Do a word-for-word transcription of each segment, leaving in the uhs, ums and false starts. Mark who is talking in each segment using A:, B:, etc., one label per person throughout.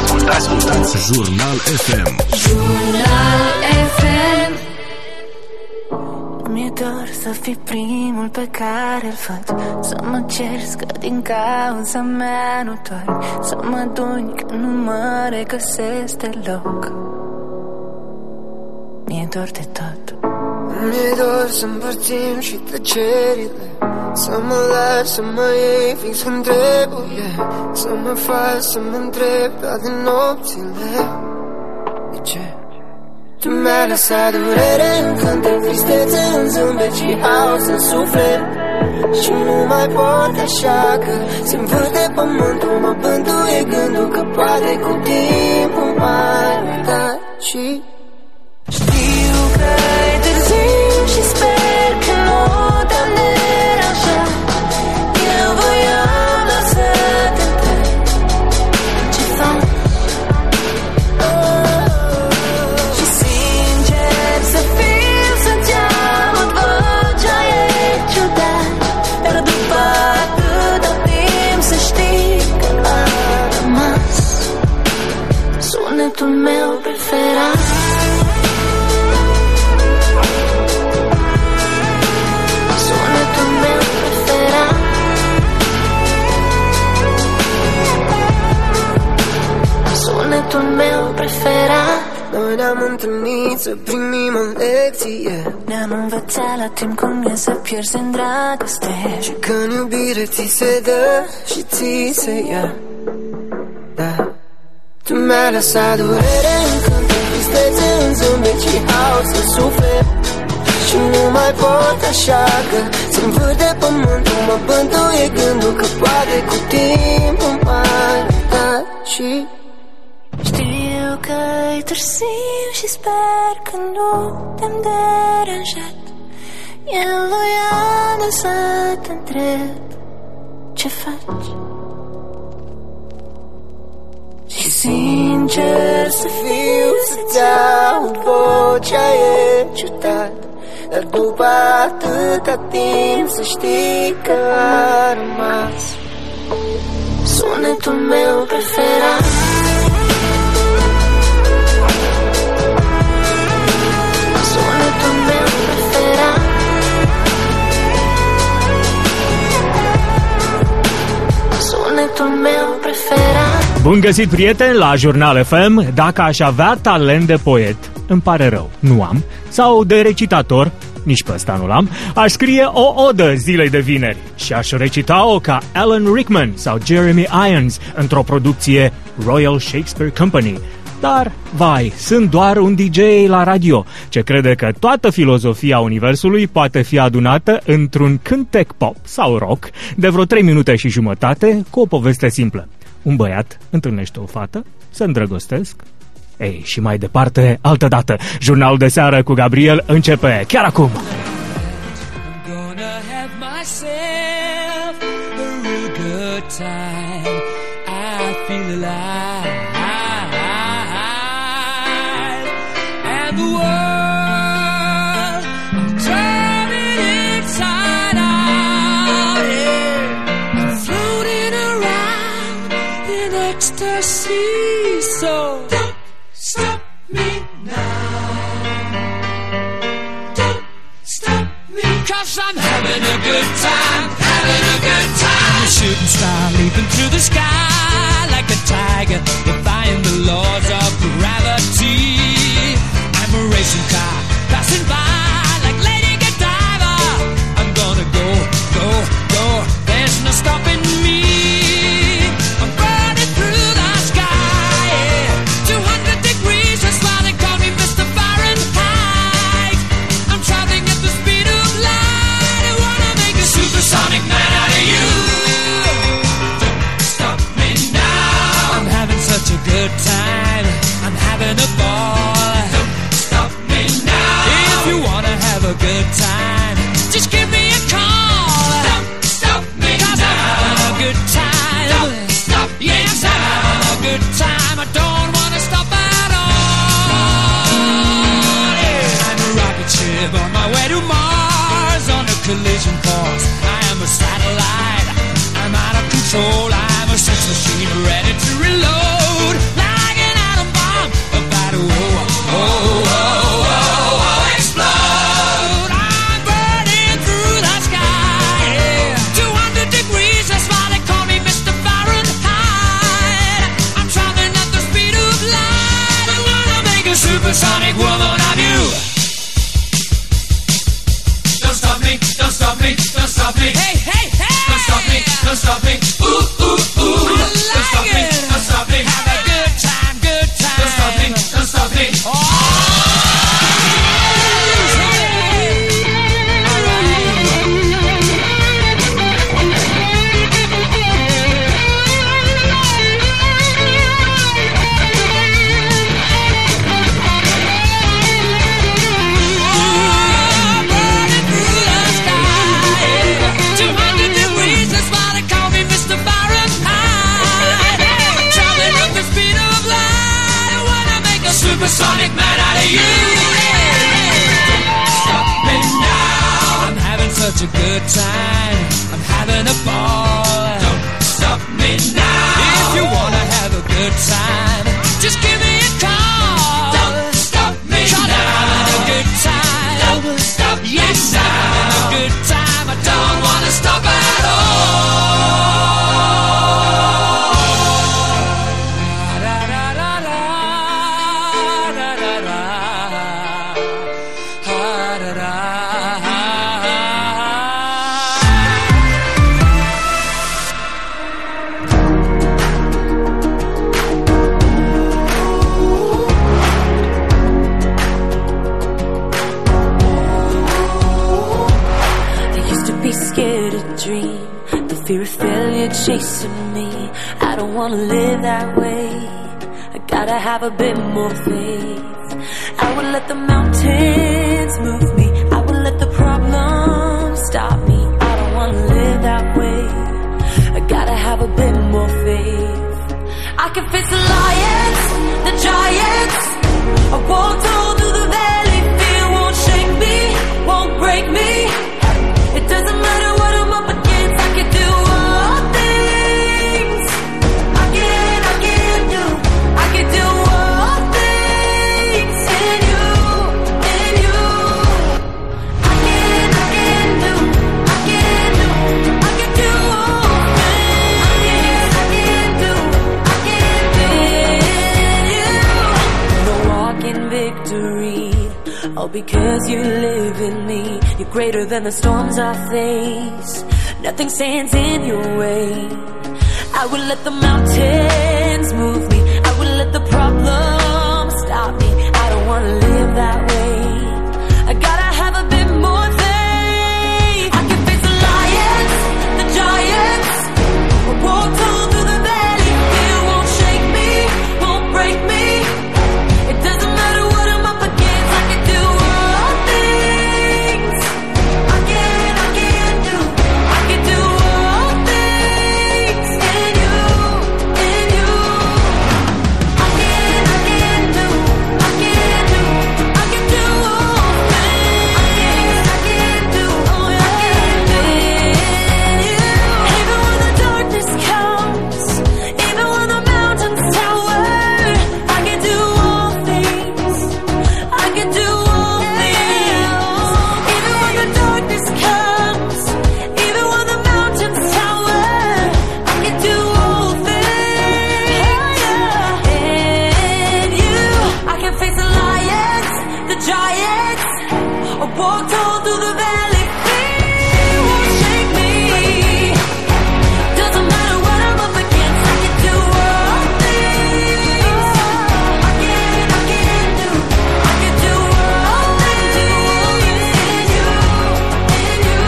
A: Ascultați, ascultați Jurnal F M.
B: Jurnal F M.
C: Mi-e dor să fii primul pe care îl fac, să mă ceri că din cauza mea nu doar, să mă duni că nu mă regăsesc deloc. Mi-e dor de tot.
D: Mi-e dor să împărțim și tăcerile, să mă lași, să mă iei fix când trebuie, să mă faci să mă întreb toate nopțile. De ce? Tu mi-ai lăsat durere în cântec, tristețe în zâmbet și haos în suflet. Și nu mai pot așa că se învârte pământul, mă bântuie gândul că poate cu timpul mai uita. Și știu că-i târziu și sper că nu te-am deranjat. Eu voiam doar să te întreb ce faci. Și sincer să fiu, să-ți aud vocea, e ciudat, dar după atâta timp să știi că a rămas sunetul meu preferat. Sunetul meu preferat. Noi ne-am întâlnit să primim o lecție, ne-am învățat la timp cum e să pierzi în dragoste, și că în iubire ți se dă și ți se ia. Da. Tu mi-ai lăsat durere în cântec, tristețe în zâmbet și haos în suflet. Și nu mai pot așa că se învârte pământul, mă bântuie gândul că poate cu timpul mai uita. Și știu că-i târziu și sper că nu te-am deranjat. Eu voiam doar să te întreb ce faci. Și sincer să fiu, să-ți aud vocea, e ciudat, dar după atâta timp să știi că a rămas sunetul meu preferat. Sunetul meu preferat. Sunetul meu preferat.
E: Bun găsit, prieteni, la Jurnal F M. Dacă aș avea talent de poet, îmi pare rău, nu am, sau de recitator, nici pe ăsta nu l-am, aș scrie o odă zilei de vineri și aș recita-o ca Alan Rickman sau Jeremy Irons într-o producție Royal Shakespeare Company. Dar, vai, sunt doar un D J la radio ce crede că toată filozofia universului poate fi adunată într-un cântec pop sau rock de vreo trei minute și jumătate cu o poveste simplă. Un băiat întâlnește o fată, se îndrăgostesc. Ei, și mai departe, altă dată. Jurnalul de seară cu Gabriel începe chiar acum.
F: So don't stop me now. Don't stop me, 'cause I'm having a good time, having a good time. I'm a shooting star leaping through the sky like a tiger, defying the laws of gravity. I'm a racing car passing by like Lady Godiva. I'm gonna go, go, go. There's no stopping me. I'm burning through the sky, yeah. two hundred degrees, that's why they call me Mister Fahrenheit. I'm traveling at the speed of light. I wanna make a supersonic man out of you. Don't stop me now. I'm having such a good time. I'm having a ball. Don't stop me now. If you wanna have a good time, just give me a call. Don't stop me 'cause now. I'm having a good time. Don't stop me yes, now. I'm having a good time. I don't wanna stop at all. Yeah. I'm a rocket ship on my way to Mars on a collision course. I am a satellite. I'm out of control. I'm a sex machine ready to reload. Now supersonic man out of you. Don't stop me now. I'm having such a good time. I'm having a ball. Don't stop me now. If you wanna have a good time, just give me a call. Don't stop me now. I'm having a good time. Don't stop me yes, now. I'm having a good time. I don't wanna stop at all.
C: Fear of failure chasing me. I don't wanna live that way. I gotta have a bit more faith. I will let the mountains move me. I will let the problems stop me. I don't wanna live that way. I gotta have a bit more faith. I can face the lions, the giants. I walked all through the valley. Fear won't shake me, won't break me. It doesn't matter what I'm up against. I can do all things. I can, I can do. I can do all things in you, in you. I can, I can do. I can do. I can do all things. I can, I can do. I can do in you. No walk in victory. All because you live in me. You're greater than the storms I face. Nothing stands in your way. I will let the mountains move me. I will let the problems stop me. I don't wanna live that way. I gotta have a bit more faith. I can face the lions, the giants. I walked all through the valley. Fear won't shake me, won't break me. It doesn't matter what I'm up against. I can do all things. I can, I can do. I can do all things in you, in you. I can, I can do. I can do. I can do all things. I can, I can do. Oh, I can do in you. Even when the darkness comes, even when the mountains tower, I can do all things. I can do all things. Even when the darkness comes, even when the mountains tower, I can do all things. In you, I can face the lions, the giants. I walked all through the valley. Fear won't shake me. Doesn't matter what I'm up against. I can do all things. I can, I can do. I can do all things in you, in you.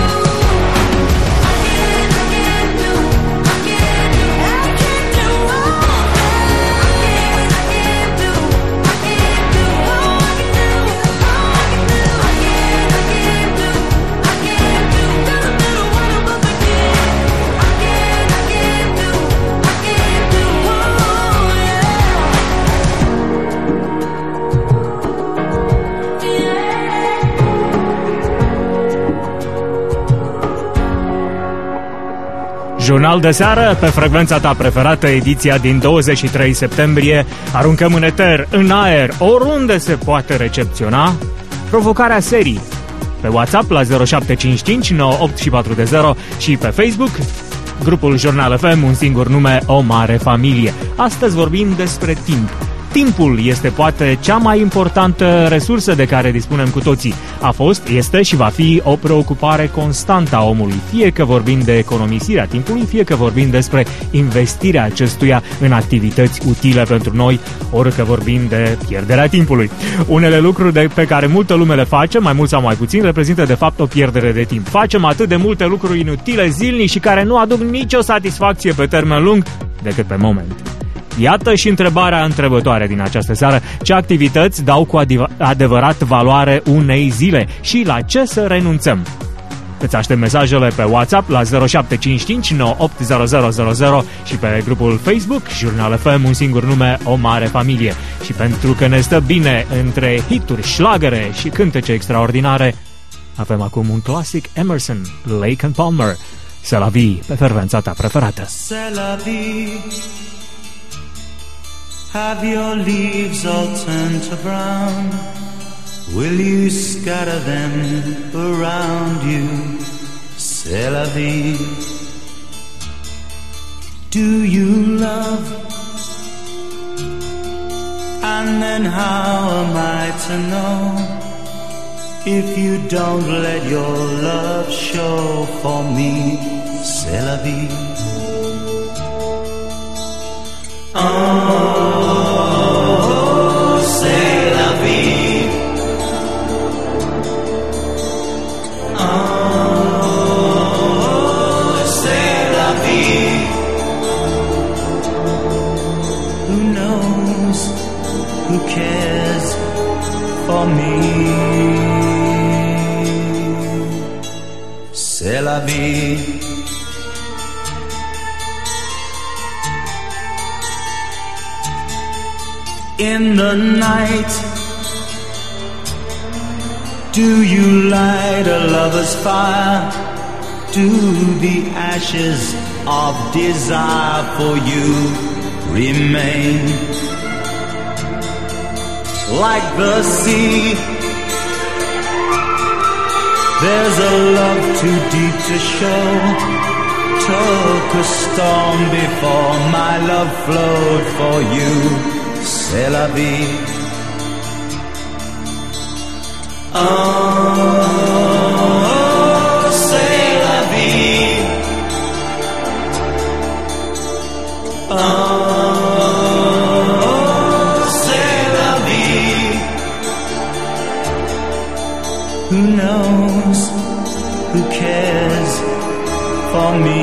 C: I can, I can do. I can do. I can do all things. I can, I can do. I can do. Oh, I can do. Oh, I can do. I can, I can do. I can do. Doesn't matter what I'm up against. I can, I can do. I can do. Oh,
E: Jurnal de seară pe frecvența ta preferată, ediția din douăzeci și trei septembrie. Aruncăm în eter, în aer, oriunde se poate recepționa provocarea serii. Pe WhatsApp la zero șapte cinci cinci nouă opt patru zero și pe Facebook, grupul Jurnal F M, un singur nume, o mare familie. Astăzi vorbim despre timp. Timpul este poate cea mai importantă resursă de care dispunem cu toții. A fost, este și va fi o preocupare constantă a omului, fie că vorbim de economisirea timpului, fie că vorbim despre investirea acestuia în activități utile pentru noi, ori că vorbim de pierderea timpului. Unele lucruri de, pe care multă lume le face, mai mult sau mai puțin, reprezintă de fapt o pierdere de timp. Facem atât de multe lucruri inutile zilnic și care nu aduc nicio satisfacție pe termen lung decât pe moment. Iată și întrebarea întrebătoare din această seară. Ce activități dau cu adevărat valoare unei zile și la ce să renunțăm? Îți aștept mesajele pe WhatsApp la zero șapte cinci cinci nouă opt zero zero zero zero și pe grupul Facebook Jurnal F M, un singur nume, o mare familie. Și pentru că ne stă bine între hituri, șlagere și cântece extraordinare, avem acum un clasic Emerson, Lake and Palmer. C'est la vie, pe frecvența ta preferată.
G: C'est la vie. Have your leaves all turned to brown? Will you scatter them around you? C'est la vie. Do you love? And then how am I to know if you don't let your love show for me? C'est la vie. Oh, c'est la vie. Oh, c'est la vie. Who knows? Who cares for me? C'est la vie. In the night, do you light a lover's fire? Do the ashes of desire for you remain? Like the sea, there's a love too deep to show. Took a storm before my love flowed for you. C'est la vie. Oh, c'est la vie. Oh, c'est la vie. Who knows? Who cares for me?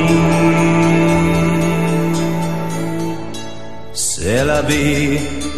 G: C'est la vie.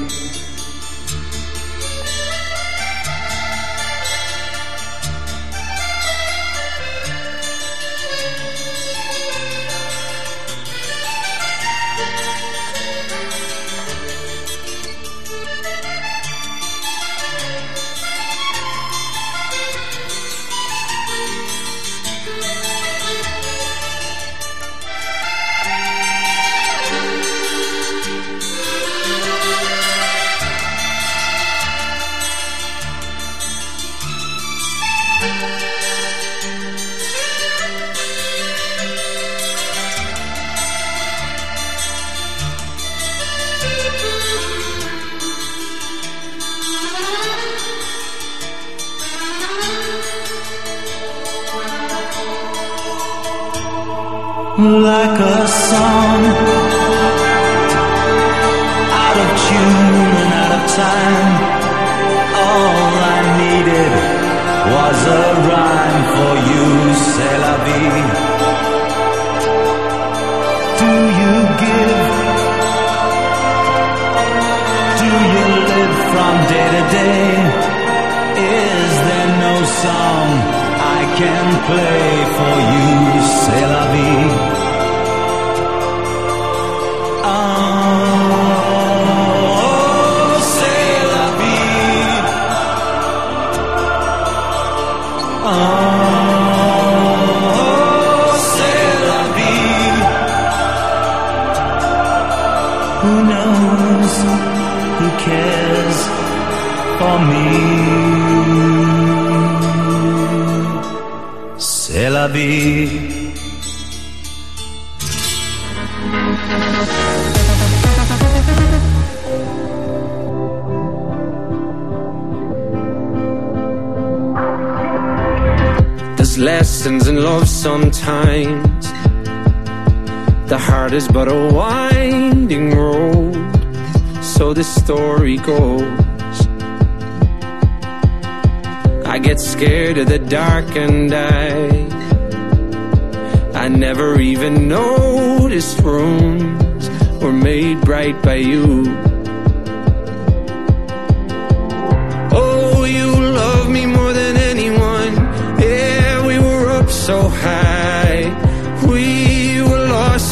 G: Like a song, out of tune and out of time. All I needed was a rhyme for you. C'est la vie. Do you give? Do you live from day to day? Is there no song I can play for you? C'est la vie. Who knows? Who cares for me? C'est la vie.
H: There's lessons in love sometimes. The heart is but a winding road, so the story goes. I get scared of the dark and I I never even noticed rooms were made bright by you. Oh, you love me more than anyone. Yeah, we were up so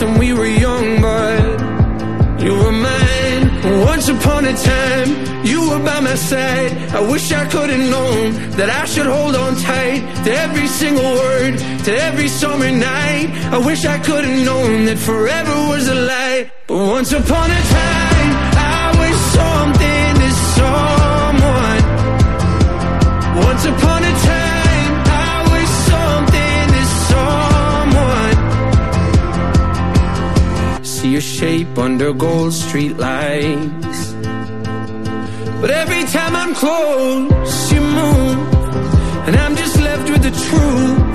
H: and we were young, but you were mine. Once upon a time, you were by my side. I wish I could have known that I should hold on tight to every single word, to every summer night. I wish I could have known that forever was a lie. But once upon a time, I was something to someone. Once upon a time, I was something to someone. See your shape under gold street lights, but every time I'm close, you move, and I'm just left with the truth.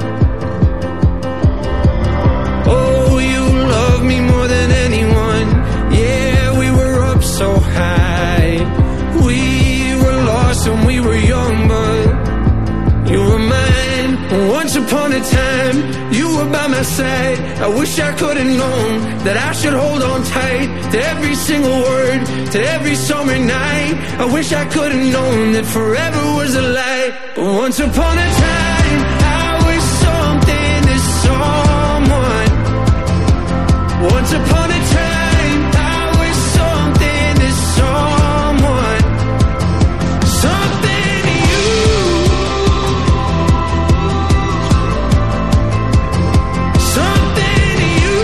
H: Oh, you love me more than anyone. Yeah, we were up so high. We were lost when we were young, but you were mine. Once upon a time, you were by my side. I wish I could have known that I should hold on tight to every single word, to every summer night. I wish I could have known that forever was a lie. But once upon a time, I was something to someone. Once upon a time, I was something to someone. Something to you. Something to you.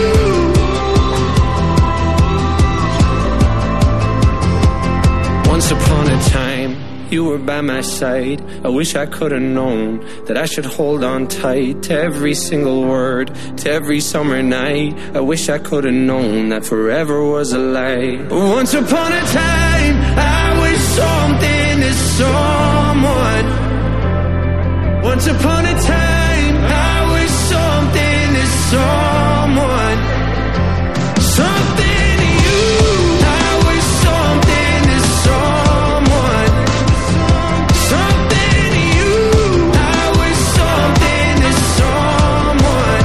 H: Once upon a time, you were by my side. I wish I could have known that I should hold on tight to every single word, to every summer night. I wish I could have known that forever was a lie. Once upon a time, I was something to someone. Once upon a time, I was something to someone. Something to you. I was something to someone. Something to you. I was something to someone.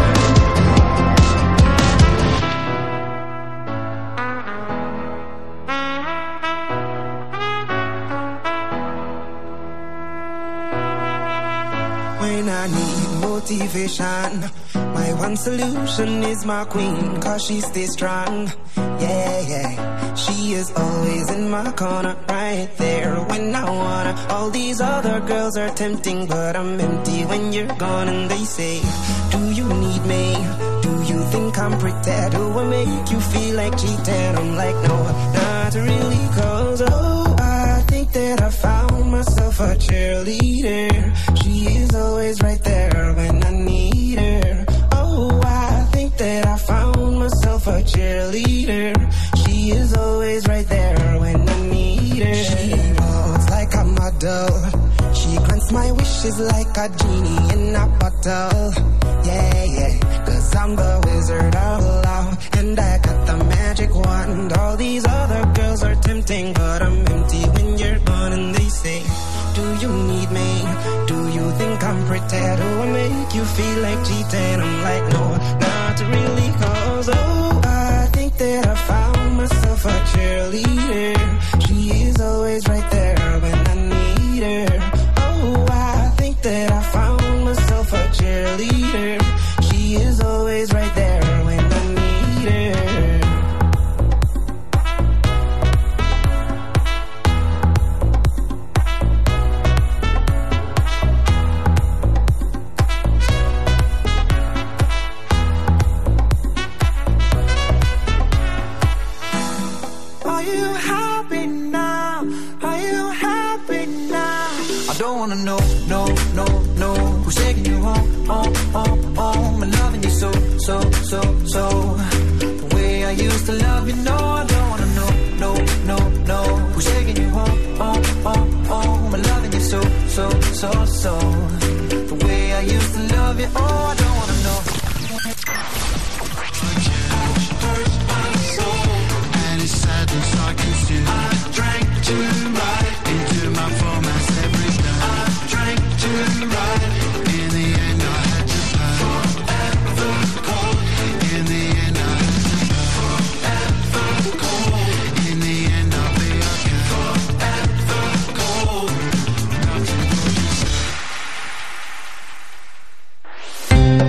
I: When I need motivation, my one solution is my queen, cause she stays strong. Yeah, yeah. She is always in my corner, right there when I wanna. All these other girls are tempting, but I'm empty when you're gone. And they say, do you need me? Do you think I'm pretty? Do I make you feel like cheating? I'm like, no, not really, cause oh, I think that I found myself a cheerleader. She is always right there when I need her. Oh, I think that I found myself a cheerleader. She is always right there when I need her. She walks like a model. She grants my wishes like a genie in a bottle. Yeah, yeah, cause I'm the wizard of love, and I got the magic wand. All these other girls are tempting, but I'm empty when you're gone. And they say, do you need me? Do you think I'm pretty? Do I make you feel like cheating? I'm like, no, not really, cause oh, I think that I found myself a cheerleader. She is always right there when I need her. Oh, I think that I found myself a cheerleader. She is always right there when I need her. Are you happy now? Are you happy now? I don't wanna know, no, no, no. Who's taking you home, home, home, home? And loving you so, so, so, so. The way I used to love you, no, I don't wanna know, no, no, no. Who's taking you home, home, home, home? And loving you so, so, so, so. The way I used to love you, oh, I don't wanna know.
J: I consumed. I drank too right into my formats every day. I drank too right. In the end, I had to pay. Forever cold. In the end, I had to pay. Forever cold. In the end, I'll be okay. Forever cold. Nothing but you say.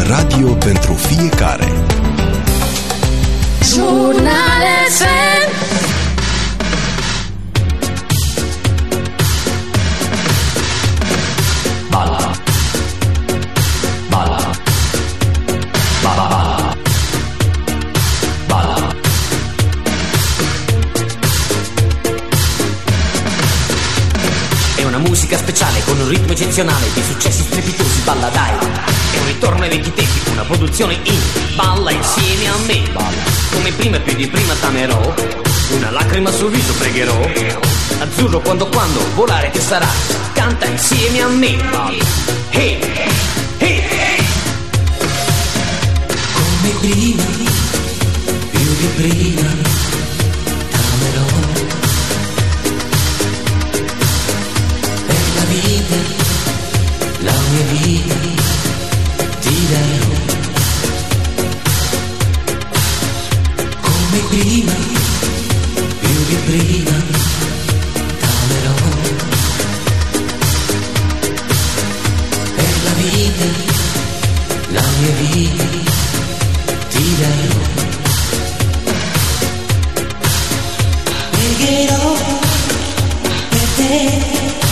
A: Radio pentru fiecare.
B: Jurnal F M.
K: Balla. Balla. Balla, balla. Balla. È una musica speciale con un ritmo eccezionale di successi strepitosi, balla dai. È un ritorno ai vecchi tempi, una produzione in balla insieme a me. Balla. Come prima e più di prima t'amerò, una lacrima sul viso pregherò. Azzurro quando quando volare che sarà, canta insieme a me. Balla. Hey, hey, hey.
L: Come prima, più di prima t'amerò. Per la vita, la mia vita ti darò. Come prima, più di prima t'amerò. Per la vita, la mia vita ti darò. Pregherò per te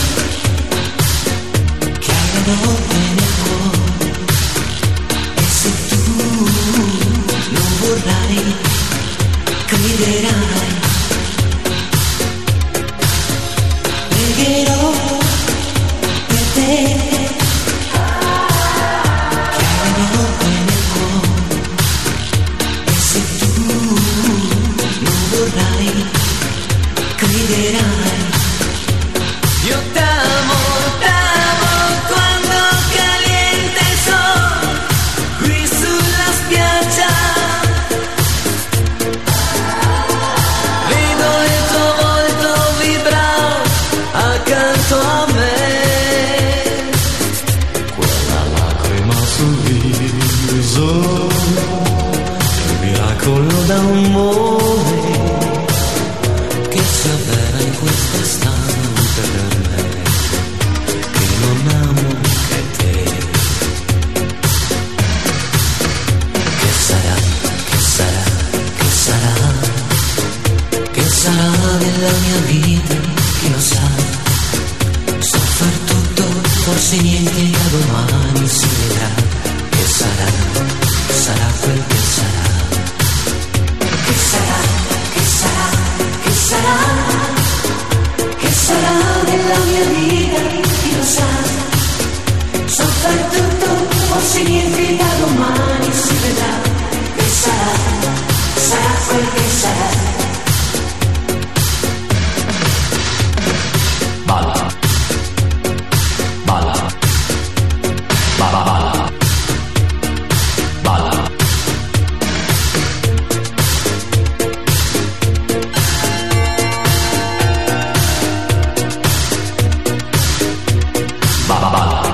L: che hai l'amore nel cuore, e se tu non vorrai, crederai. Pregherò per te che hai l'amore nel cuore, e se tu non vorrai, crederai.
F: Io t'amo, t'amo quando caliente il sole qui sulla spiaggia. Vedo il tuo volto vibrare accanto a me.
G: Quella lacrima sul viso è un miracolo d'amore
L: Che si avvera in questo istante per me, che non amo che te. Che sarà, che sarà, che sarà, che sarà della mia vita, chi lo sa. So far tutto, forse niente, da domani si vedrà. Che sarà, sarà quel che sarà. Che sarà, che sarà, che sarà, che sarà della mia vita, chi lo sa. So far tutto, forse niente, da domani si vedrà. Che sarà, sarà quel che sarà.
K: Balla. Balla. Balla, balla. Balla. Balla, balla.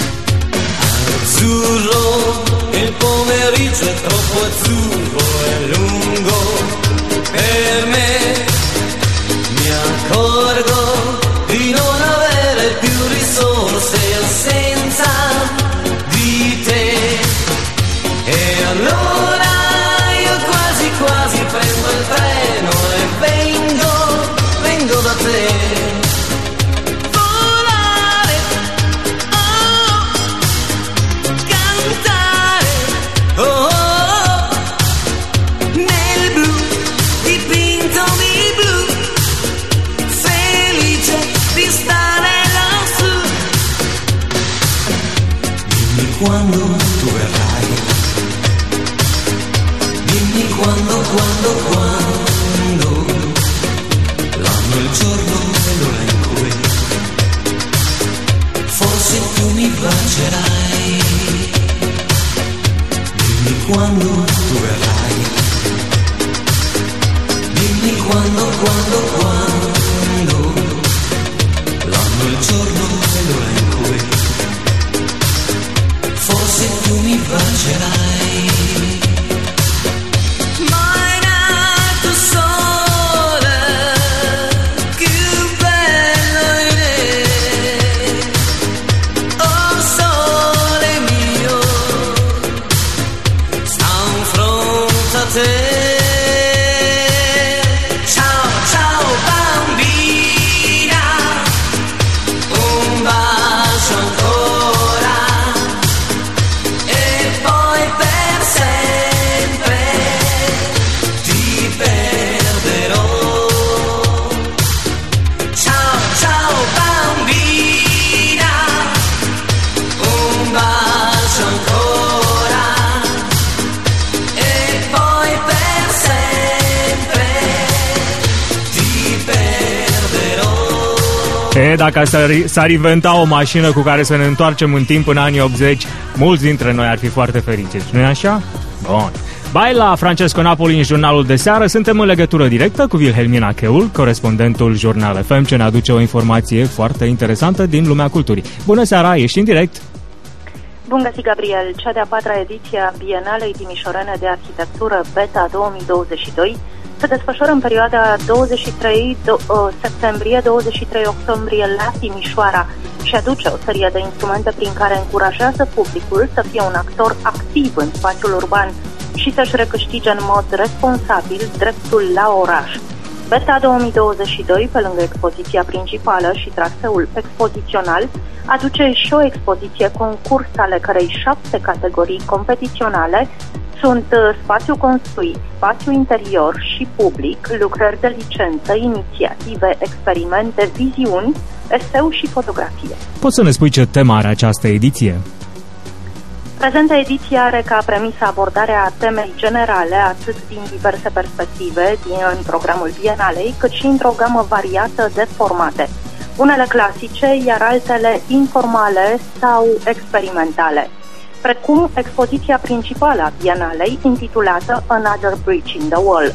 F: Azzurro, il pomeriggio è troppo azzurro e lungo per me. Mi accorgo di non avere più risorse senza di te. E allora io quasi quasi prendo il treno e vengo, vengo da te. Volare, oh, cantare, oh, oh, nel blu, dipinto di blu, felice di stare lassù.
L: Dimmi quando tu verrai, dimmi quando, quando, quando, l'anno, il giorno e l'ora in cui forse tu mi bacerai. Dimmi quando tu verrai, dimmi quando, quando, quando, l'anno, il giorno e l'ora in cui forse tu mi bacerai.
F: Ma è nato sole, più bello in te. Oh sole mio,
E: E, dacă s-ar inventa o mașină cu care să ne întoarcem în timp în anii optzeci, mulți dintre noi ar fi foarte fericiți, nu-i așa? Bun. Bai la Francesco Napoli în jurnalul de seară. Suntem în legătură directă cu Wilhelmina Cheul, corespondentul Jurnal F M, ce ne aduce o informație foarte interesantă din lumea culturii. Bună seara, ești în direct.
M: Bun găsit, Gabriel. Cea de-a patra ediție a Bienalei Timișorene de Arhitectură Beta două mii douăzeci și doi se desfășoară în perioada douăzeci și trei septembrie - douăzeci și trei octombrie la Timișoara și aduce o serie de instrumente prin care încurajează publicul să fie un actor activ în spațiul urban și să-și recâștige în mod responsabil dreptul la oraș. Beta două mii douăzeci și doi, pe lângă expoziția principală și traseul expozițional, aduce și o expoziție concurs, ale cărei șapte categorii competiționale sunt spațiu construit, spațiu interior și public, lucrări de licență, inițiative, experimente, viziuni, eseu și fotografie. Poți să ne spui ce temă are această ediție? Prezenta ediție are ca premisă abordarea temei generale, atât din diverse perspective din în programul Bienalei, cât și într-o gamă variată de formate, unele clasice, iar altele informale sau experimentale, precum expoziția principală a Bienalei, intitulată Another Breach in the Wall.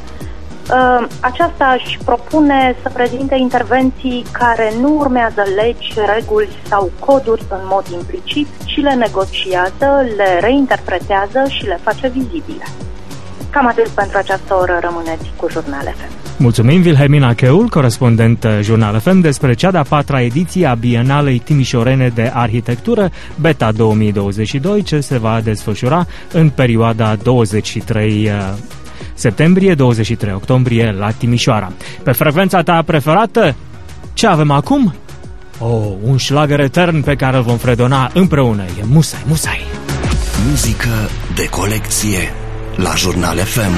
M: Aceasta își propune să prezinte intervenții care nu urmează legi, reguli sau coduri în mod implicit, ci le negociază, le reinterpretează și le face vizibile. Cam atât pentru această oră, rămâneți cu Jurnal F M.
E: Mulțumim, Wilhelmina Cheul, corespondent Jurnal F M, despre cea de-a patra ediție a Bienalei Timișorene de Arhitectură, Beta două mii douăzeci și doi, ce se va desfășura în perioada douăzeci și trei septembrie - douăzeci și trei octombrie la Timișoara. Pe frecvența ta preferată, ce avem acum? Oh, un șlagăr etern pe care îl vom fredona împreună. E musai, musai.
A: Muzică de colecție la Jurnal F M.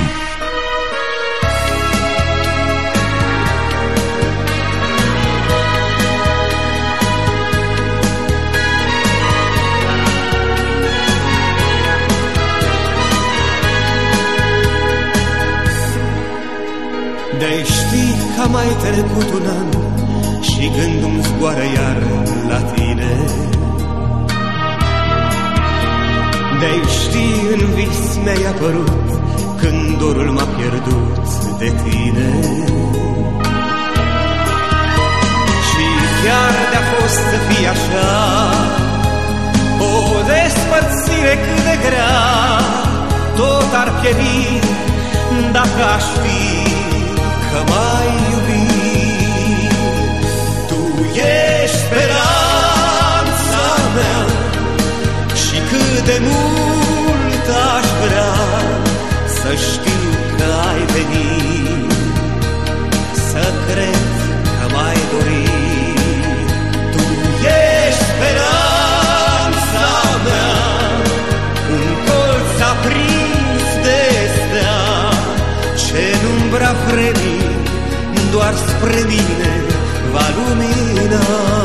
N: De-ai ști că a mai trecut un an și gândul-mi zboară iar la tine. De-ai ști în vis mi-ai apărut când dorul m-a pierdut de tine. Și chiar de-a fost să fie așa o despărțire cât de grea, tot ar pieri dacă aș fi că m-ai iubit. Tu ești speranța mea și cât de mult aș vrea să știu că ai venit, să cred că m-ai dorit. Tu ești speranța mea, un colț aprins de stea ce în-umbra vremii doar spre mine va lumina.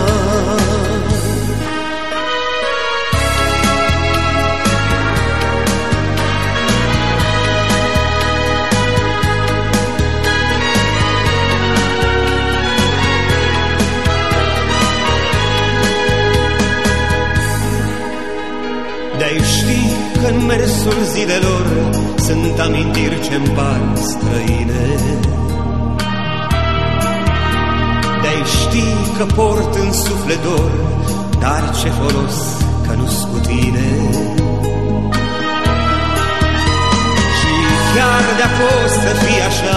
N: De-ai ști că în mersul zilelor sunt amintiri ce-mi par străine. De-ai ști că port în suflet dor, dar ce folos că nu-s cu tine. Și chiar de-a fost să fie așa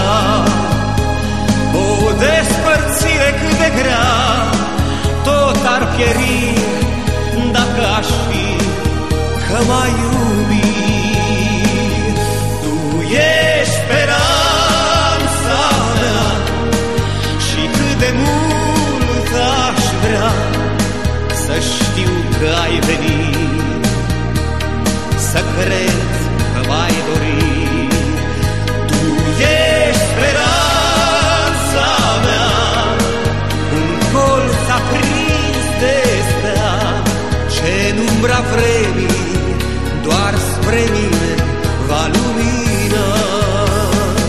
N: o despărțire cât de grea, tot ar pieri dacă aș fi că m-ai iubit. Tu ești speranța mea și cât de mult aș vrea să știu că ai venit, să cred că m-ai dorit. Tu ești speranța mea, un colț aprins de stea ce în umbra vremii doar spre mine va lumina.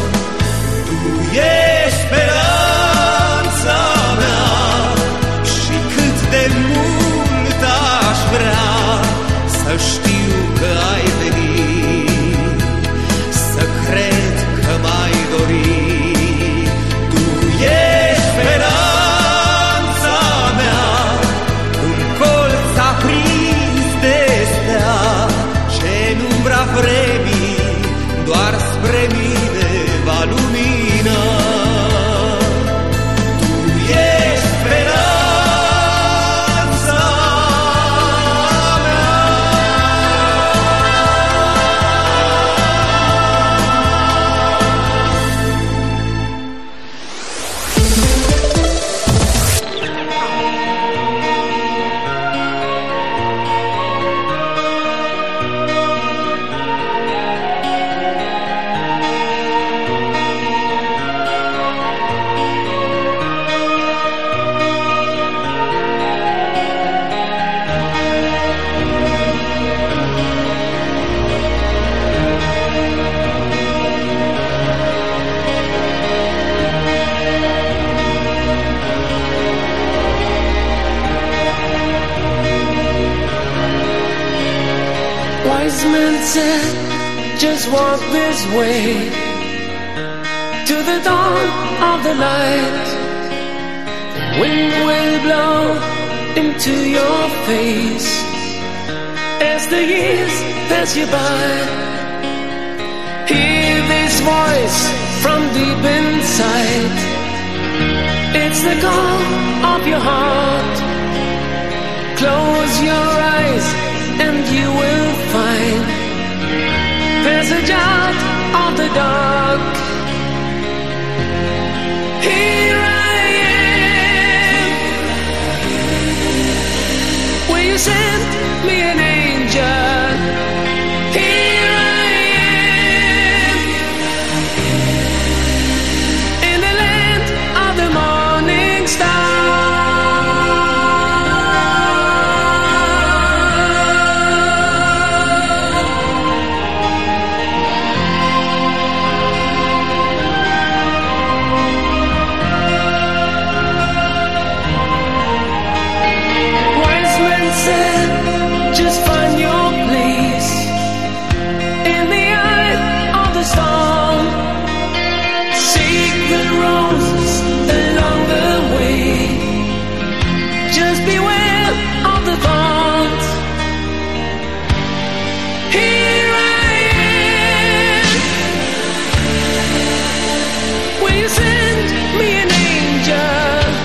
N: Tu ești speranța mea și
O: Wise men said, just walk this way to the dawn of the light. Wind will blow into your face as the years pass you by. Hear this voice from deep inside. It's the call of your heart. Close your eyes and you will find passage out of the dark. Here I am. Will you send me an angel? Here I am. In the land of the morning star. Just find your place in the eye of the storm. Seek the roses along the way. Just beware of the thorns. Here I am. Will you send me an angel?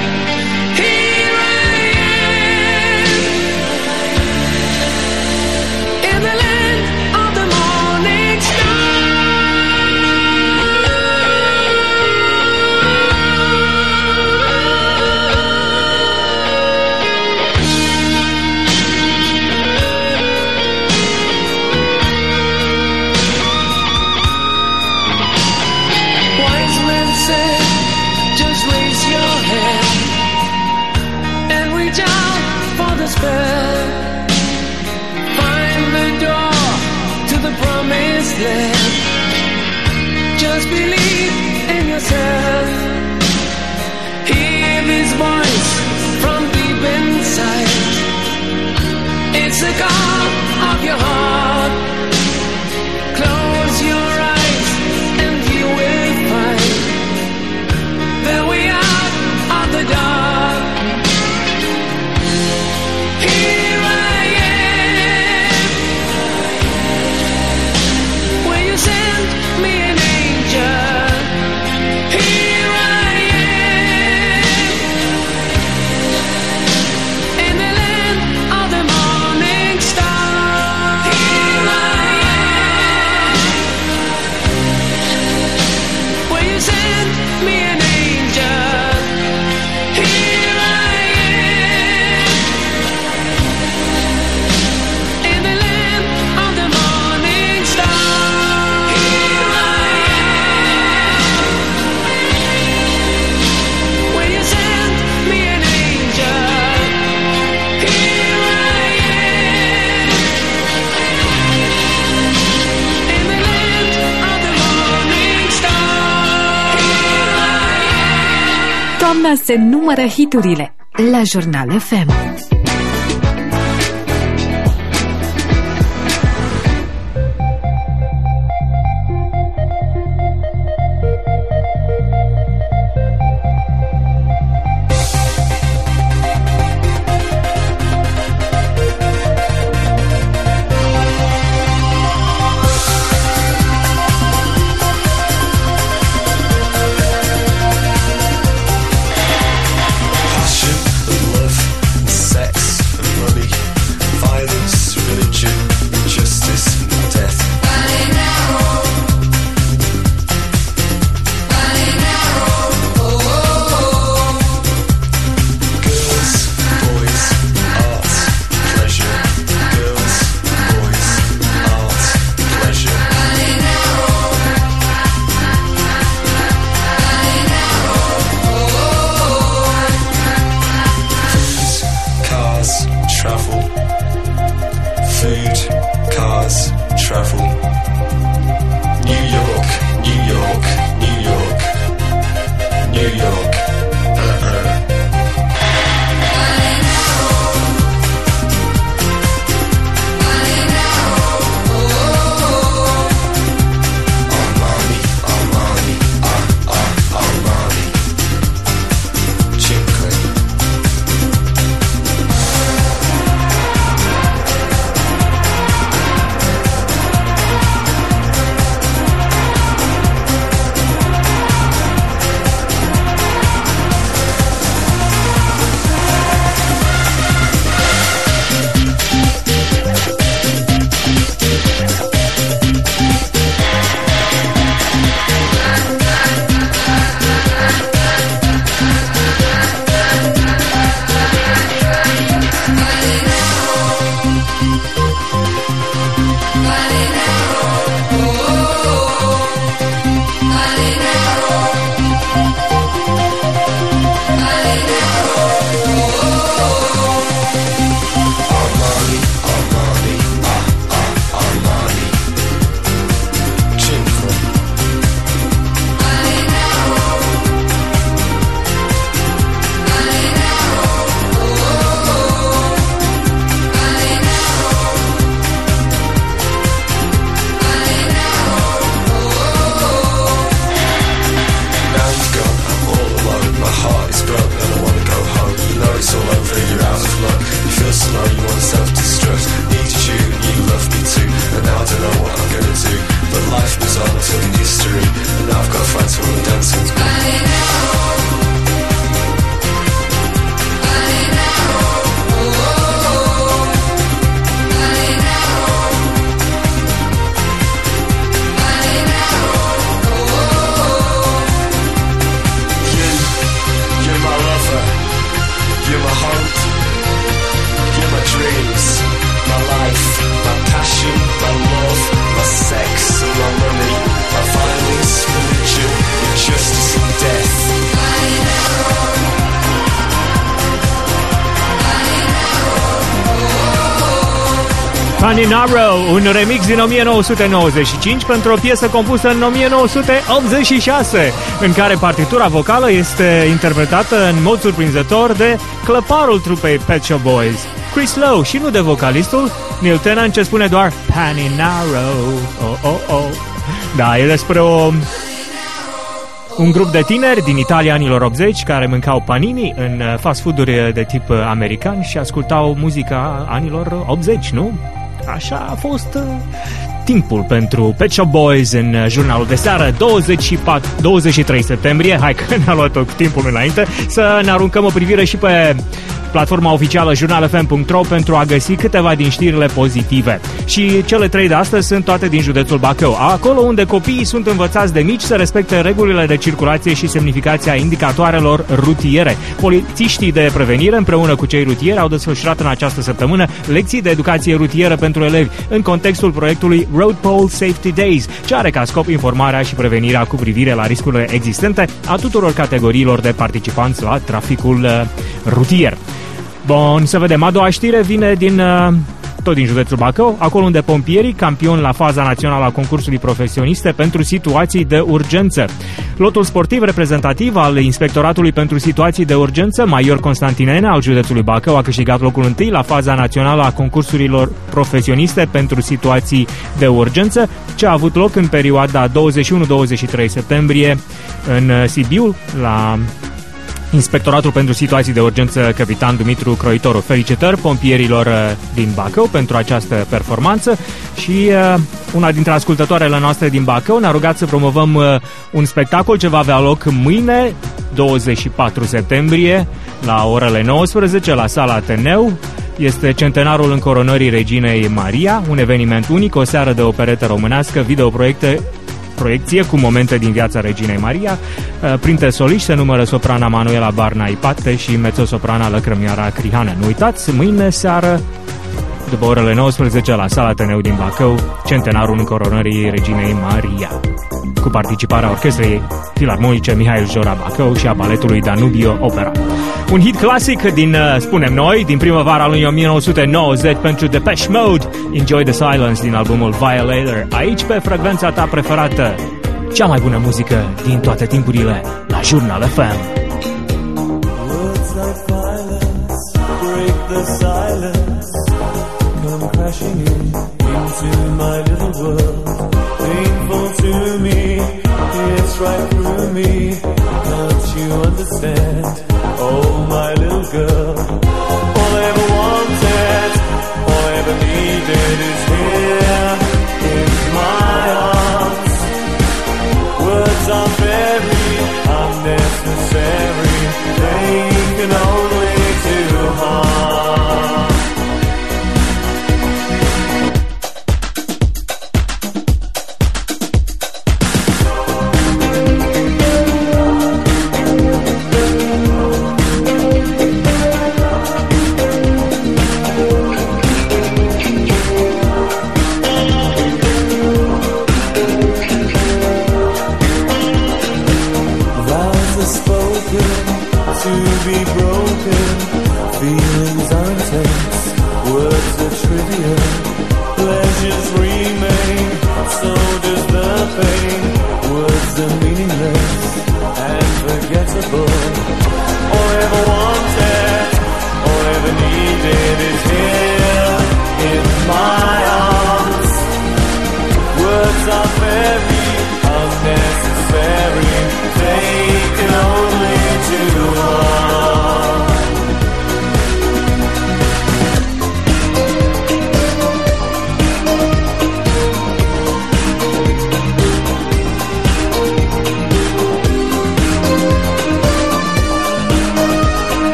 O: Find the door to the promised land. Just believe in yourself. Hear this voice from deep inside. It's the call of your heart. Close your eyes and you will find the way out of the dark. Here I am. Will you send me an angel? Here I am. In the land of the morning star. Here I am. Will you send me an angel? Here I am. In the land of the morning star. Here I am. Will you send me an angel? Here I am. In the land of the morning star. Here I am.
P: Toamna se numără hiturile la Jurnal F M.
J: Passion and love and sex and money, violence, religion, injustice and death. Girls, boys, art, pleasure. Girls, boys, art, pleasure. Cars, travel. Food, cars, travel. New York, New York, New York, New York. Uh-uh.
E: Paninaro, un remix din o mie nouă sute nouăzeci și cinci pentru o piesă compusă în o mie nouă sute optzeci și șase, în care partitura vocală este interpretată în mod surprinzător de clăparul trupei Pet Shop Boys, Chris Lowe, și nu de vocalistul Neil Tennant, ce spune doar Paninaro. Oh, oh, oh. Da, e despre o... un grup de tineri din Italia anilor optzeci care mâncau panini în fast food-uri de tip american și ascultau muzica anilor optzeci, nu? Așa a fost uh, timpul pentru Pet Shop Boys în jurnalul de seară, douăzeci și patru, douăzeci și trei septembrie. Hai că ne-a luat tot timpul înainte. Să ne aruncăm o privire și pe platforma oficială jurnal f m punct r o pentru a găsi câteva din știrile pozitive. Și cele trei de astăzi sunt toate din județul Bacău, acolo unde copiii sunt învățați de mici să respecte regulile de circulație și semnificația indicatoarelor rutiere. Polițiștii de prevenire împreună cu cei rutieri au desfășurat în această săptămână lecții de educație rutieră pentru elevi în contextul proiectului Road Pole Safety Days, ce are ca scop informarea și prevenirea cu privire la riscurile existente a tuturor categoriilor de participanți la traficul rutier. Bun, să vedem. A doua știre vine din, tot din județul Bacău, acolo unde pompierii, campioni la faza națională a concursului profesioniste pentru situații de urgență. Lotul sportiv reprezentativ al Inspectoratului pentru Situații de Urgență, Major Constantinene, al județului Bacău, a câștigat locul întâi la faza națională a concursurilor profesioniste pentru situații de urgență, ce a avut loc în perioada douăzeci și unu douăzeci și trei septembrie în Sibiu, la Inspectoratul pentru Situații de Urgență Capitan Dumitru Croitoru. Felicitări pompierilor din Bacău pentru această performanță și uh, una dintre ascultătoarele noastre din Bacău ne-a rugat să promovăm uh, un spectacol ce va avea loc mâine, douăzeci și patru septembrie, la orele nouăsprezece, la sala Ateneu. Este centenarul încoronării Reginei Maria, un eveniment unic, o seară de operetă românească, videoproiecte, proiecție cu momente din viața Reginei Maria. Printre soliști se numără soprana Manuela Barna Ipate și mezzosoprana Lăcrămioara Crihană. Nu uitați, mâine seară, după orele nouăsprezece, la sala Ateneu din Bacău, centenarul încoronării Reginei Maria, cu participarea orchestrei filarmonice Mihail Jora Bacău și a baletului Danubio Opera. Un hit clasic din, spunem noi, din primăvara lui o mie nouă sute nouăzeci pentru Depeche Mode, Enjoy the Silence din albumul Violator, aici pe frecvența ta preferată, cea mai bună muzică din toate timpurile, la Jurnal F M.
Q: Words like violence break the silence, come crashing in into my little world, painful to me, it's right through me, can't you understand? Oh, my little girl, all I ever wanted, all I ever needed is here in my arms. Words are very unnecessary, they can only do harm. To be broken, feelings are intense, words are trivial, pleasures remain, so does the pain. Words are meaningless and forgettable. All I ever wanted, all I ever needed is here in my arms. Words are very unnecessary, they can only do harm.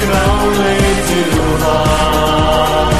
Q: trying only too hard.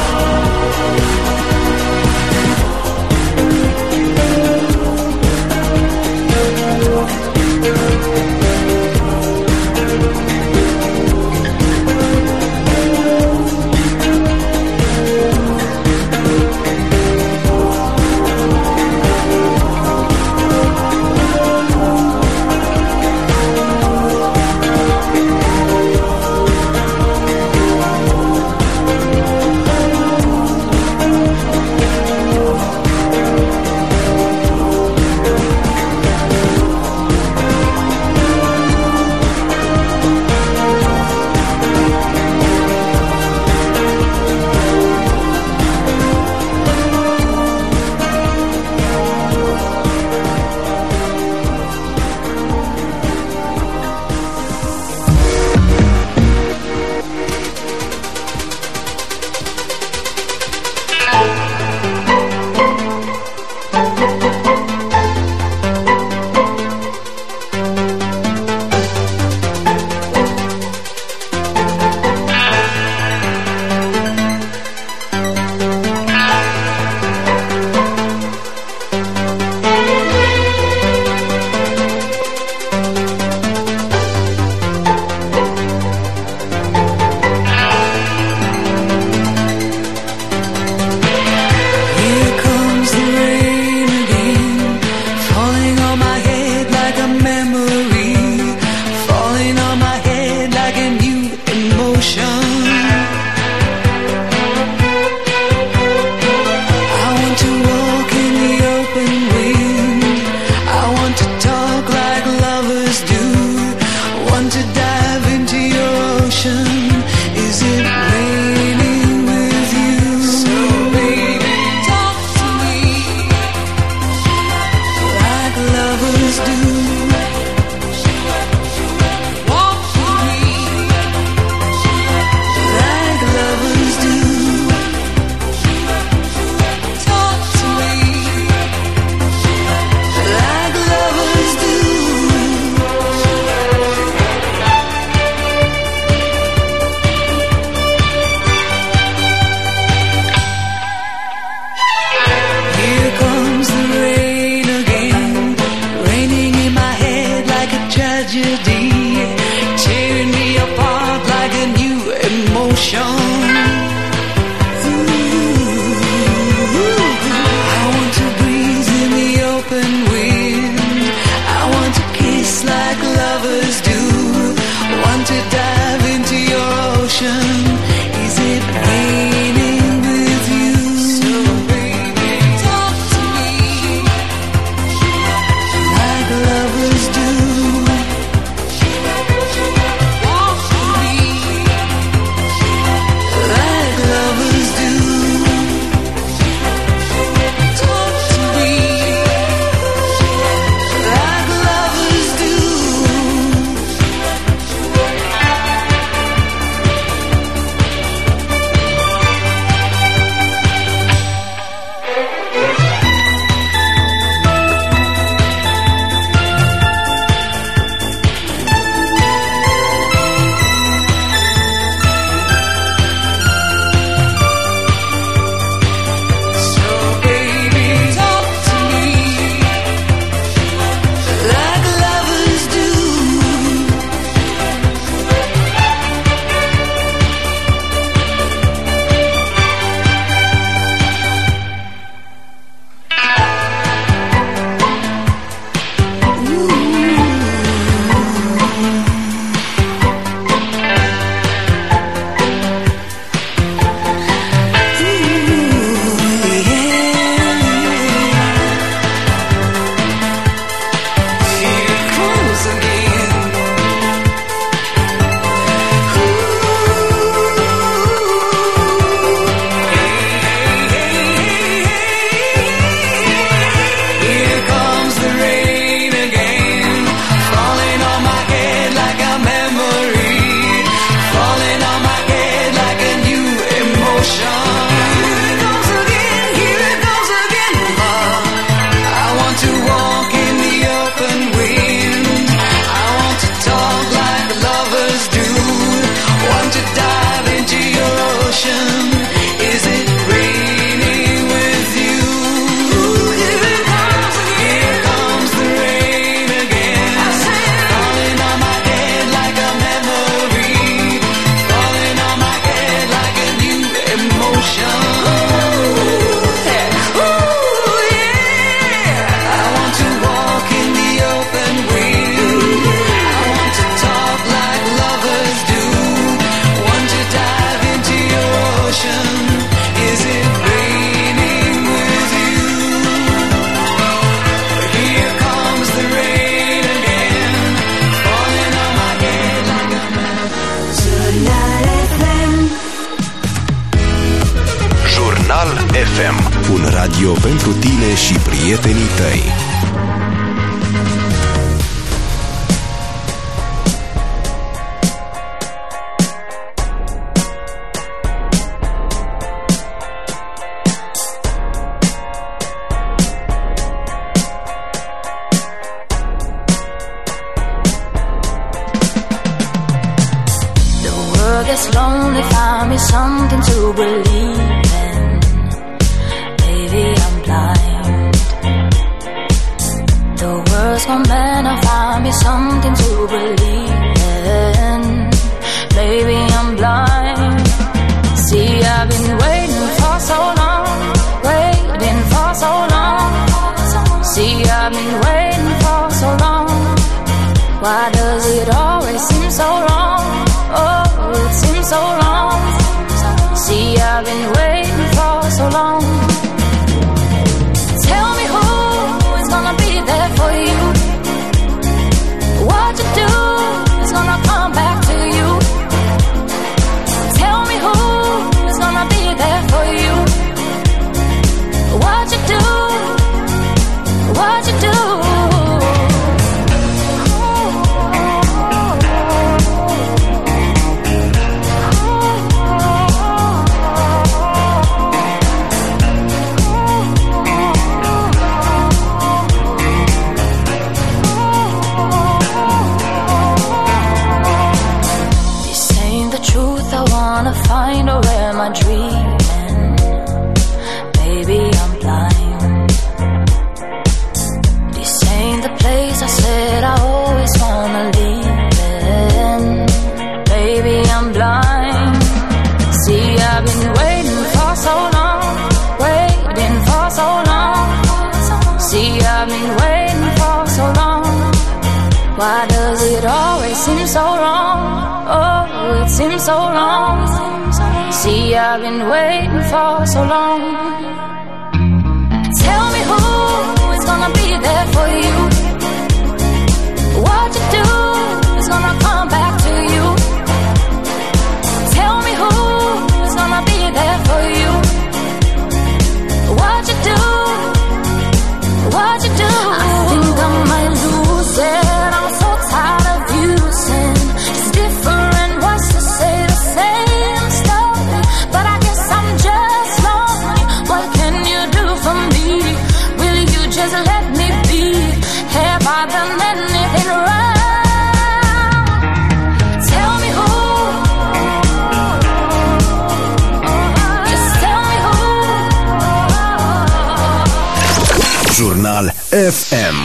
A: radio pentru tine și prietenii tăi.
C: Gets lonely, find me something to believe in. Baby, I'm blind. The world's gone bad, I'll find me something to believe in. Baby, I'm blind. See, I've been waiting for so long, waiting for so long. See, I've been waiting for so long. Why does it always seem so long? Oh, it seems so long. See, I've been waiting for so long. Tell me who is gonna be there for you. What you do is gonna come back to you. Tell me who is gonna be there for you. What you do, what you do. Find or am I dreaming? Baby, I'm blind. This ain't the place I said I always wanna live in. Baby, I'm blind. See, I've been waiting for so long, waiting for so long. See, I've been waiting for so long. Why does it always seem so wrong? Oh, it seems so long. See, I've been waiting for so long. Tell me who is gonna be there for you. What you do is gonna come back to you. Tell me who is gonna be there for you. What you do, what you do. I think I might lose it. I'm so tired of using just different words to say the same stuff. But I guess I'm just lonely. What can you do for me? Will you just let me be? Have I done anything wrong? Tell me who. Just tell me who.
A: Jurnal F M.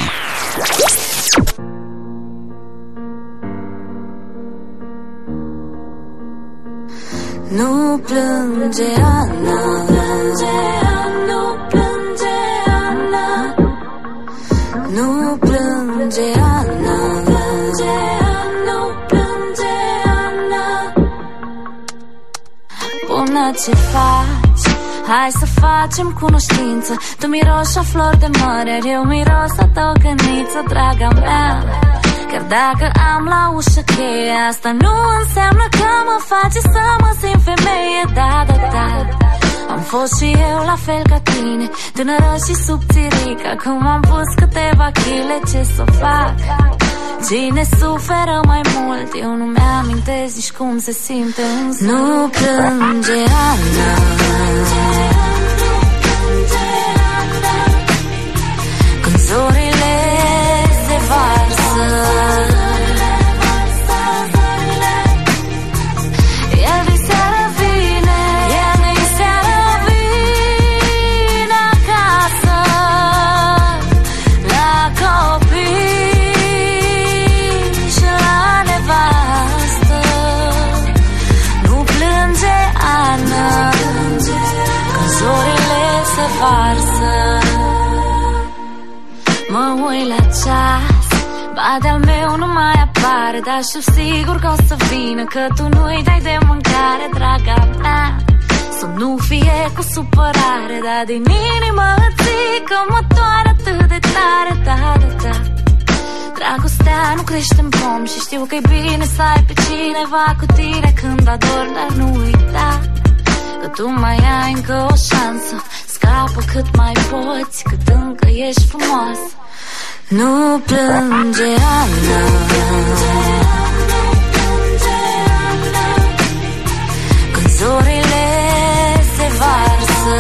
C: Nu plânge Ana, plânge Ana, nu plânge Ana, nu plânge Ana, plânge Ana, nu plânge Ana. Bună, ce faci? Hai să facem cunoștință. Tu miroși a flori de mare, eu miros a tocăniță, draga mea. Chiar dacă am la ușă cheia, asta nu înseamnă că mă face să mă simt femeie. Da, da, da, am fost și eu la fel ca tine, tânără și subțirică. Acum am pus câteva chile, ce să fac? Cine suferă mai mult? Eu nu mi-amintesc nici cum se simte însă. Nu plânge Ana, când zorile se varsă, el diseară vine, el diseară vine acasă la copii și la nevastă. Nu plânge Ana, când zorile se varsă. Mă uit la ceas, ba de-al meu nu mai apare, dar știu sigur că o să vină, că tu nu-i dai de mâncare, draga mea. Să nu fie cu supărare, dar din inimă îți zic că mă doare atât de tare, da, da, da. Dragostea nu crește în pom și știu că-i bine să ai pe cineva cu tine când ador, dar nu uita că tu mai ai încă o șansă. Scapă cât mai poți, cât încă ești frumoasă. Nu plânge, Ana, când zorile se varsă.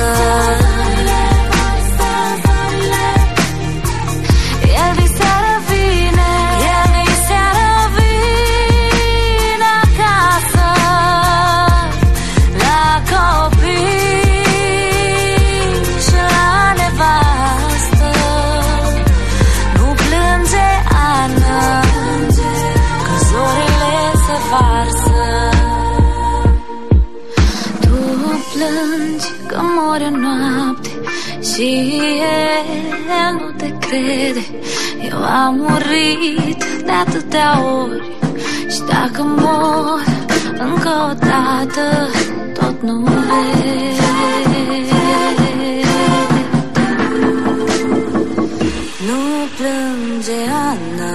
C: El diseară vine, el diseară vine acasă la copii și la nevastă. Nu plânge, Ana, că zorile se varsă. Tu plângi că mori în noapte și el nu te crede. Eu am murit de atâtea ori și dacă mor încă o dată, tot nu vede. Nu plânge, Ana.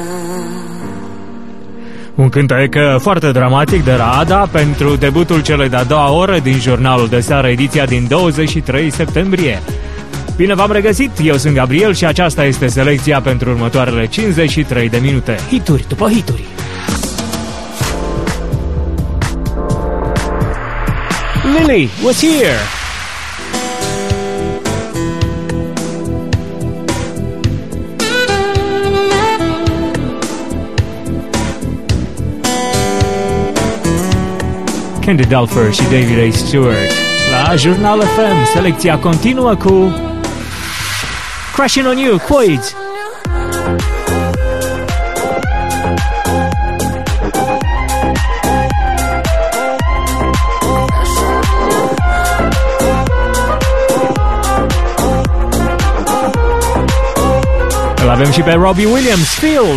E: Un cântec foarte dramatic de la Ada pentru debutul celei de-a doua oră din jurnalul de seară, ediția din douăzeci și trei septembrie. Bine v-am regăsit, eu sunt Gabriel și aceasta este selecția pentru următoarele cincizeci și trei de minute. Hituri după hituri. Lily was here. Candy Dulfer și David A. Stewart. La Jurnal F M, selecția continuă cu Crashing on You, Quaid. Îl avem și pe Robbie Williams, Feel.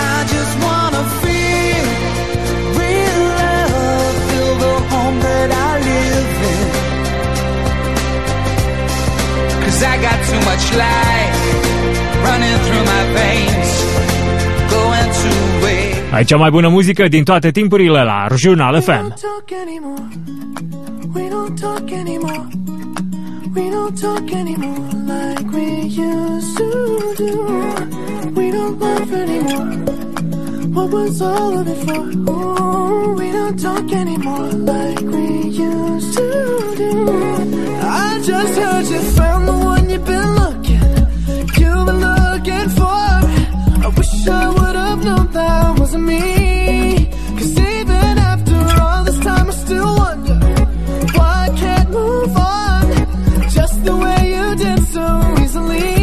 F: I got too much life running through my veins, going to waste.
E: Aici mai bună muzică din toate timpurile la Jurnal F M.
D: We don't talk anymore. We don't talk anymore. We don't talk anymore like we used to do. We don't laugh anymore. What was all of it for? Ooh, we don't talk anymore like we used to do. I just heard you found the one you've been looking, you've been looking for. I wish I would have known that wasn't me. Cause even after all this time I still wonder why I can't move on just the way you did so easily.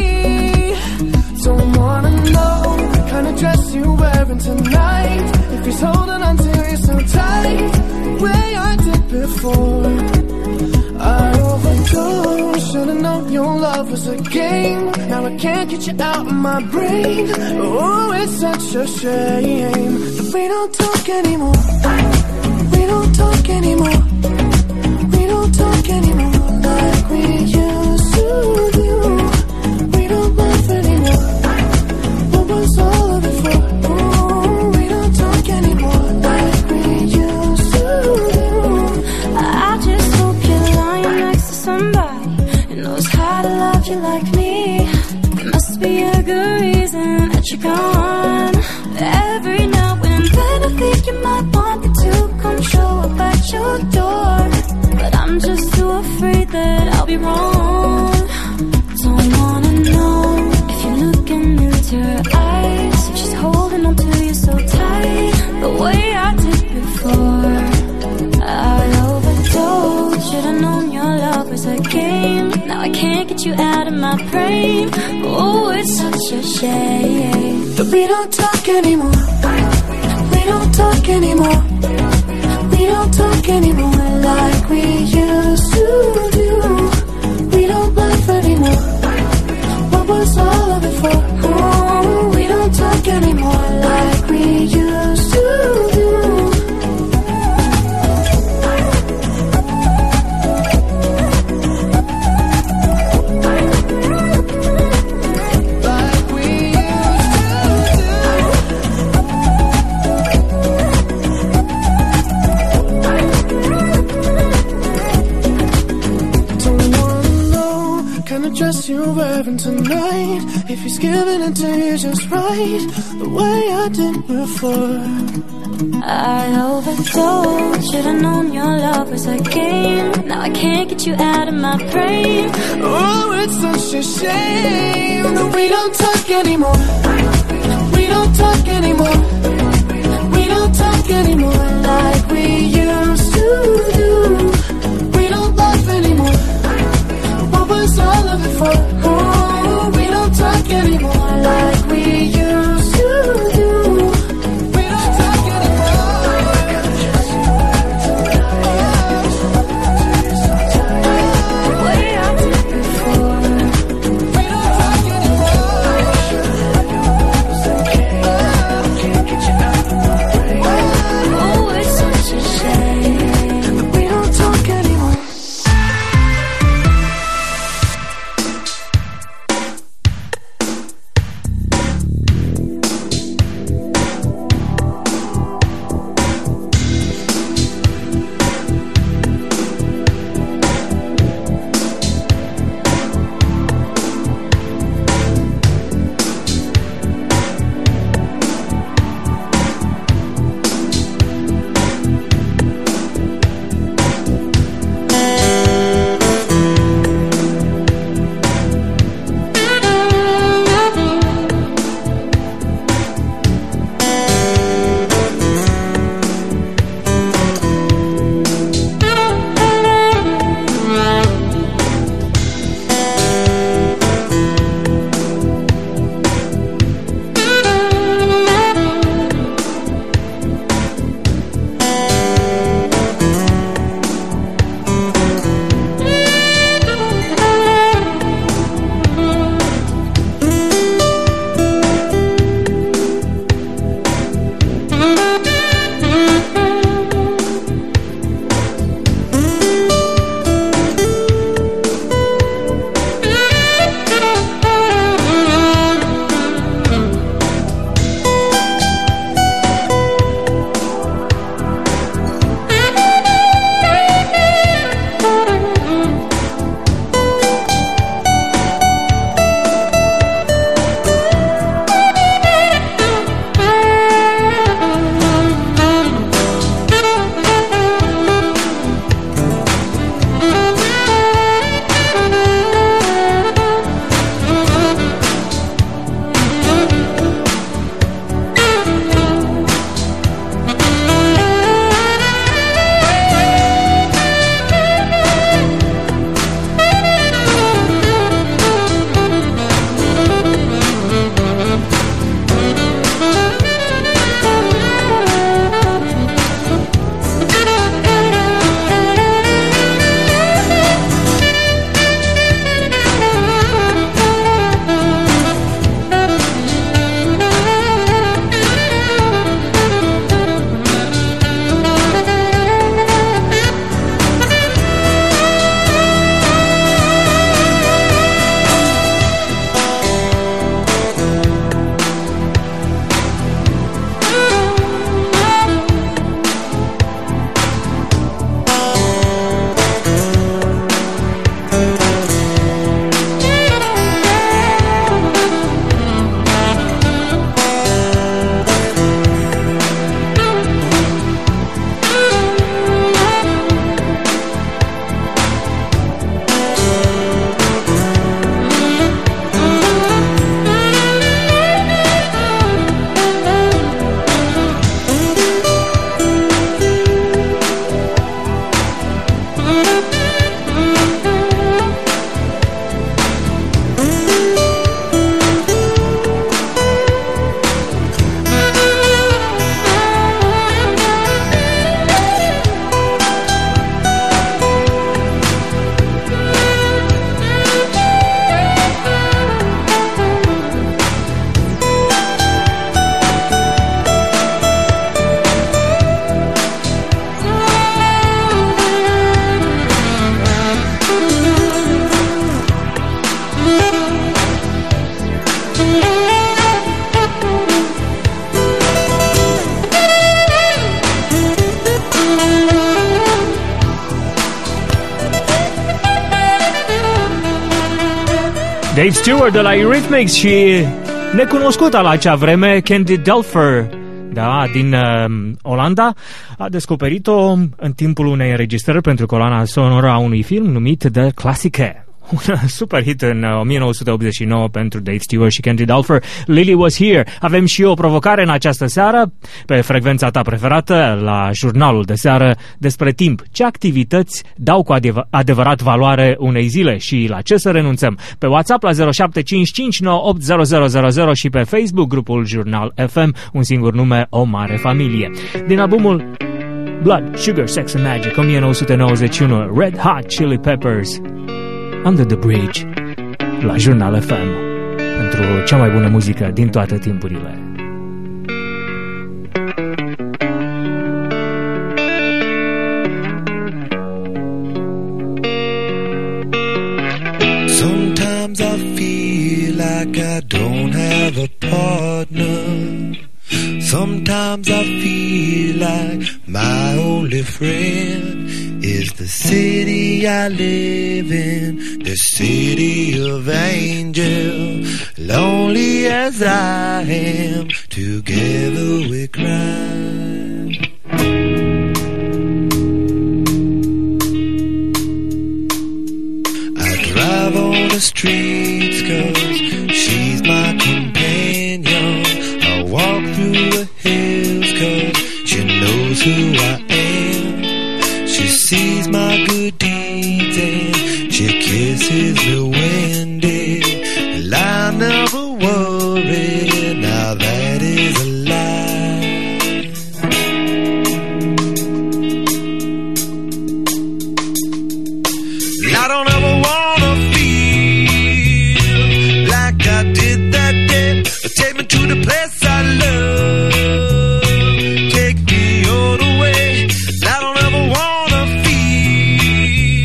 D: Don't wanna know the kind of dress you're wearing tonight, if he's holding on to you so tight the way I did before. I overdosed, should've known your love was a game. Now I can't get you out of my brain. Oh, it's such a shame that we don't talk anymore. We don't talk anymore. We don't talk anymore like we used to do. We don't laugh anymore. What was all of it for? Oh, we don't talk anymore like we used to do.
C: I just hope you're lying next to somebody who knows how to love you like me. There must be a good reason that you're gone. Every now and then I think you might want me to come show up at your door, but I'm just too afraid that I'll be wrong. Don't wanna know if you're looking into her eyes, if she's holding on to you so tight the way I did before. I overdosed, should've known your love was a game. Now I can't get you out of my brain. Oh, it's such a shame
D: that we don't talk anymore. We don't talk anymore. We don't talk anymore like we used to do. We don't laugh anymore. What was all of it for? Oh, we don't talk anymore like we used to do.
Q: driving tonight. If he's giving it to you just right, the way I did before.
C: I overdosed. Should've known your love was a game. Now I can't get you out of my brain.
Q: Oh, it's such a shame that we don't talk anymore. We don't talk anymore. We don't talk anymore like we used to do. We don't laugh anymore. What was all of it for? Oh, we don't talk anymore like we used to do. We don't talk anymore. Way I did before. We don't talk anymore. Oh, it's so
E: Dave Stewart de la Eurythmics și necunoscută la acea vreme Candy Dulfer, da, din uh, Olanda, a descoperit-o în timpul unei înregistrări pentru coloana sonoră a unui film numit The Classique. Un super hit în nouăsprezece optzeci și nouă pentru Dave Stewart și Candy Dulfer, Lily Was Here. Avem și o provocare în această seară pe frecvența ta preferată la jurnalul de seară despre timp. Ce activități dau cu adevărat valoare unei zile și la ce să renunțăm? Pe WhatsApp la zero șapte cinci cinci nouă opt zero zero zero zero și pe Facebook grupul Jurnal F M, un singur nume, o mare familie. Din albumul Blood, Sugar, Sex and Magic nouăsprezece nouăzeci și unu, Red Hot Chili Peppers, Under the Bridge, la Jurnal F M, pentru cea mai bună muzică din toate timpurile.
R: Sometimes I feel like I don't have a partner. Sometimes I feel like my only friend is the city I live in, the city of angels. Lonely as I am, together we cry. I drive on the streets 'cause she's my companion. I walk through the hills 'cause she knows who I am. She sees my good deeds and she kisses me when dead. I never worry, now that is a lie. I don't ever wanna feel like I did that day. Take me to the place I love. Take me all the way. I don't ever wanna feel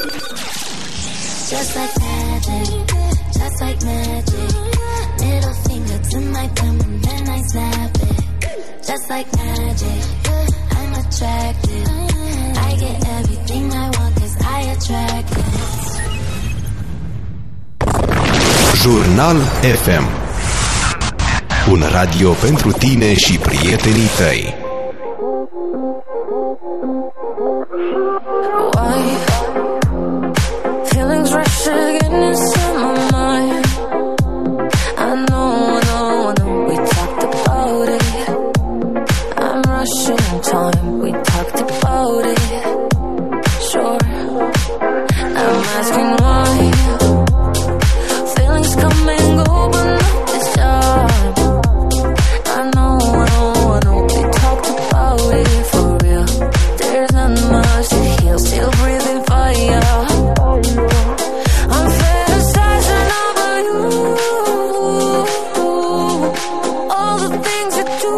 C: Just like magic, just like magic. Middle finger to my thumb and then I snap it. Just like magic, I'm attracted. I get everything I want cause I attract it.
A: Jurnal F M. Un radio pentru tine și prietenii tăi.
C: Why? Feelings rush again inside my mind. I know, I know, I know we talked about it. I'm rushing time, we talked about it. Sure, I'm asking why. Feelings come and go, but not this time. I know, I know, I know we talked about it for real. There's not much to heal, still breathing fire. I'm fantasizing about you. All the things you do.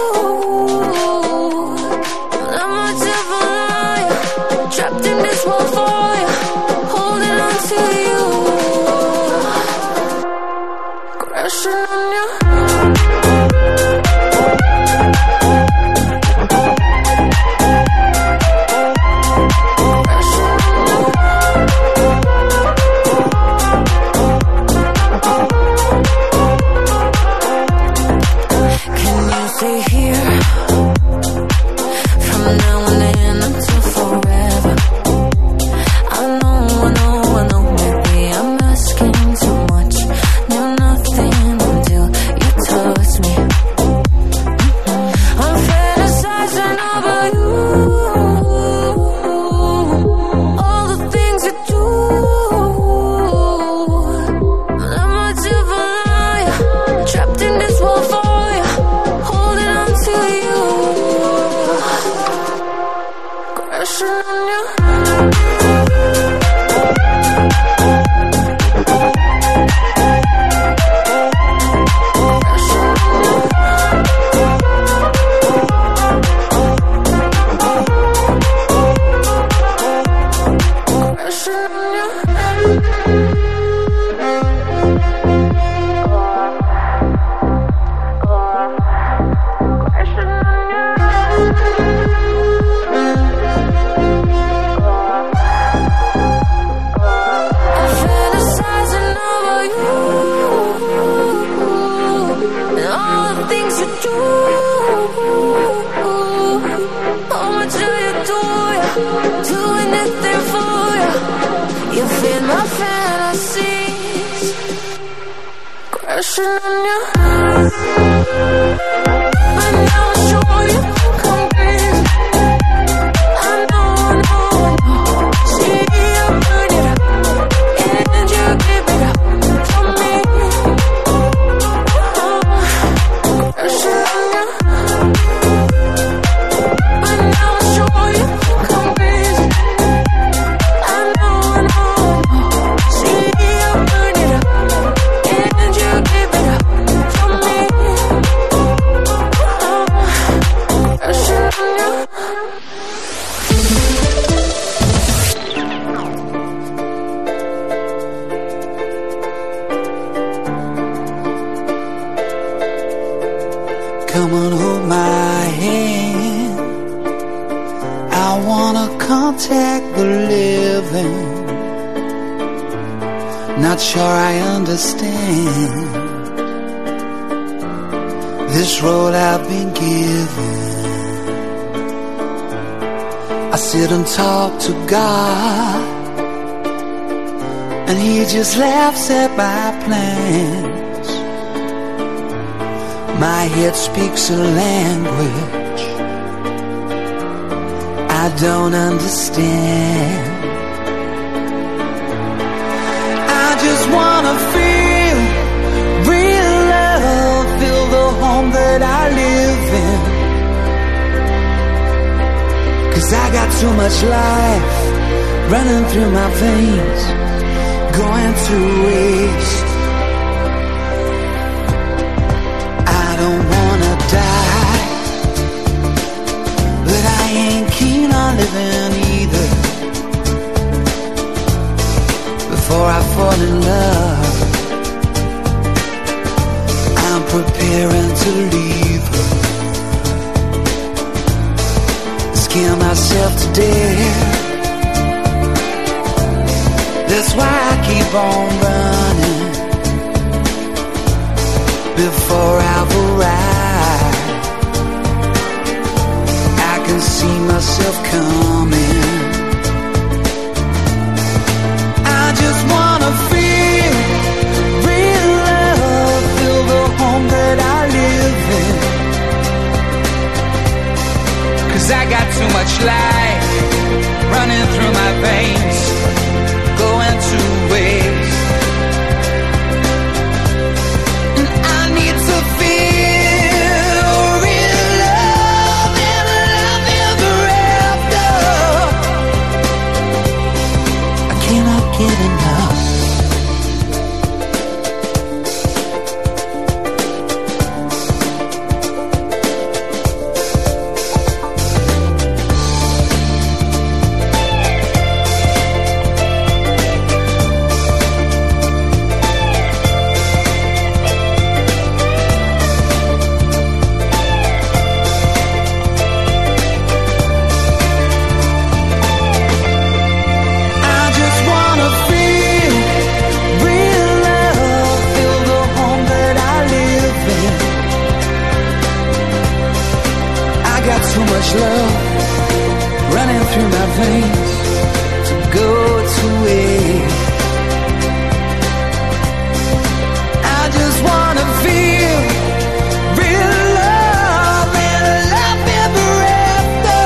C: Not much of a liar, trapped in this world fire, holding on to you, crashing on you. Can you stay here from now on in until forever? I know, I know, I know, maybe I'm asking too much. Knew nothing until you touch me. I'm fantasizing about you. All the things you do. Not much of a liar, trapped in this world fire, holding on to you, crashing on you. Crashing on you. I'm fantasizing about you and all the things you do. How much do you do? Do anything for you. You feed my fantasies, crashing on you. But now I'm sure you come crazy. I know, I know, I know. See you burn it up, and you give it up for me. Crashing on you. But now I'm sure you come crazy. I know, I know, I know. See you burn it up, and you give it up for me. Crashing on you.
S: Come on, hold my hand. I wanna contact the living. Not sure I understand this role I've been given. I sit and talk to God, and He just laughs at my plans. My head speaks a language I don't understand. I just wanna feel real love, feel the home that I live in. 'Cause I got too much life running through my veins, going to waste. I don't wanna die, but I ain't keen on living either. before I fall in love. I'm preparing to leave her, scare myself to death. That's why I keep on running before I've arrived. I can see myself coming. I just wanna feel real love, feel the home that I live in. 'Cause I got too much life running through my veins, going to waste. And I need to feel real love and love ever after. I cannot get enough. Love running through my veins to go to waste. I just wanna feel real love and love ever after.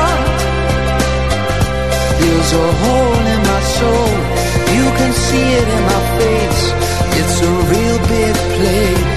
S: There's a hole in my soul, you can see it in my face. It's a real big place.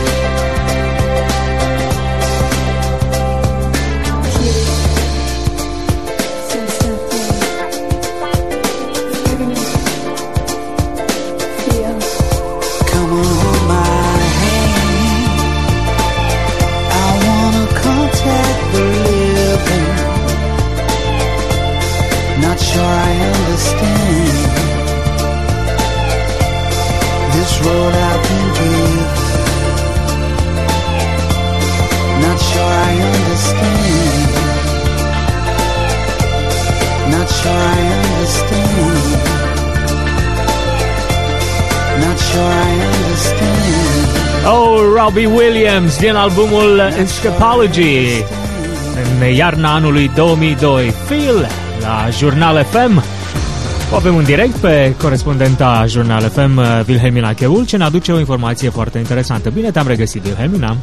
E: Robbie Williams din albumul Escapology în iarna anului două mii doi. Feel la Jurnal F M. O avem în direct pe corespondenta Jurnal F M, Wilhelmina Cheul, ce ne aduce o informație foarte interesantă. Bine te-am regăsit, Wilhelmina.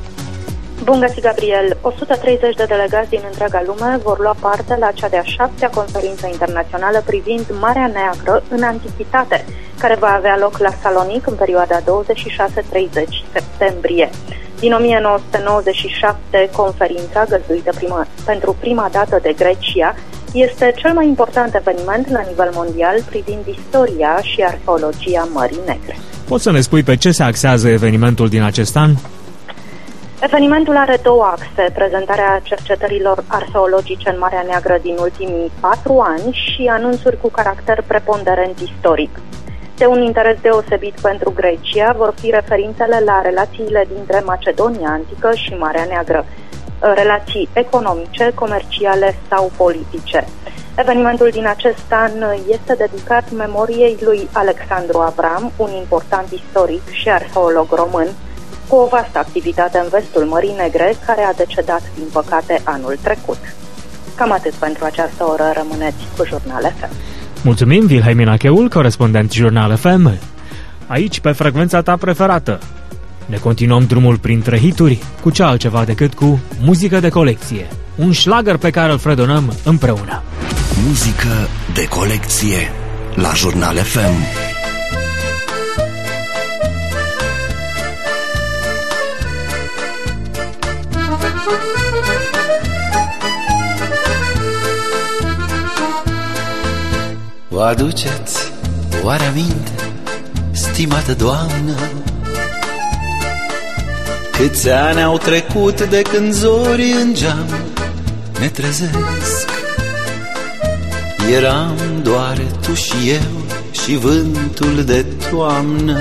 M: Bun găsit, Gabriel! o sută treizeci de delegați din întreaga lume vor lua parte la cea de-a șaptea conferință internațională privind Marea Neagră în Antichitate, care va avea loc la Salonic în perioada douăzeci și șase treizeci septembrie. Din o mie nouă sute nouăzeci și șapte, conferința, găzduită prima, pentru prima dată de Grecia, este cel mai important eveniment la nivel mondial privind istoria și arheologia Mării Negre.
E: Poți să ne spui pe ce se axează evenimentul din acest an?
M: Evenimentul are două axe: prezentarea cercetărilor arheologice în Marea Neagră din ultimii patru ani și anunțuri cu caracter preponderent istoric. De un interes deosebit pentru Grecia vor fi referințele la relațiile dintre Macedonia Antică și Marea Neagră, relații economice, comerciale sau politice. Evenimentul din acest an este dedicat memoriei lui Alexandru Avram, un important istoric și arheolog român, cu o vastă activitate în vestul Mării Negre, care a decedat, din păcate, anul trecut. Cam atât pentru această oră, rămâneți cu Jurnal F M.
E: Mulțumim, Wilhelmina Cheul, corespondent Jurnal F M, aici pe frecvența ta preferată. Ne continuăm drumul printre hituri cu ce altceva decât cu muzică de colecție, un șlagăr pe care îl fredonăm împreună.
A: Muzică de colecție la Jurnal F M.
S: Vă aduceți oare aminte, stimată doamnă, câți ani au trecut de când zorii în geam ne trezesc?
T: Eram doar tu și eu și vântul de toamnă,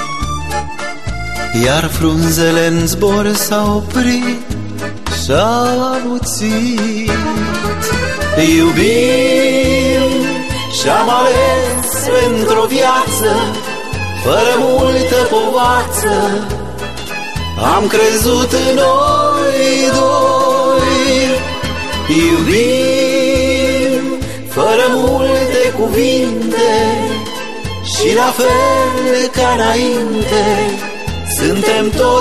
T: iar frunzele în zbor s-au oprit și-au amuțit. Iubim și-am ales pentru-o viață, fără multă povață, am crezut în noi doi. Iubim fără multe cuvinte și la fel ca înainte, suntem tot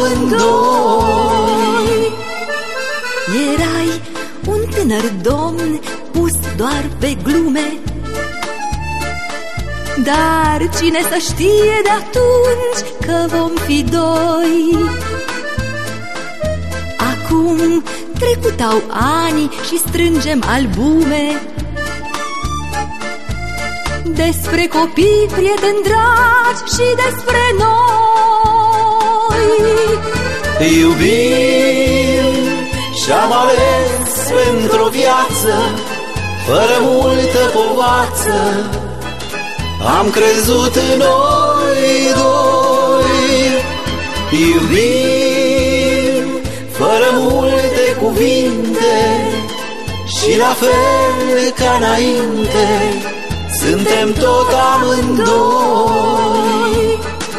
T: amândoi.
C: Erai un tânăr domn pus doar pe glume, dar cine să știe de atunci că vom fi doi. Acum trecutau ani și strângem albume despre copii, prieteni dragi și despre noi.
T: Iubim și-am ales pentru-o viață, fără multă povață, am crezut în noi doi. Iubim fără multe cuvinte și la fel ca înainte, suntem tot amândoi.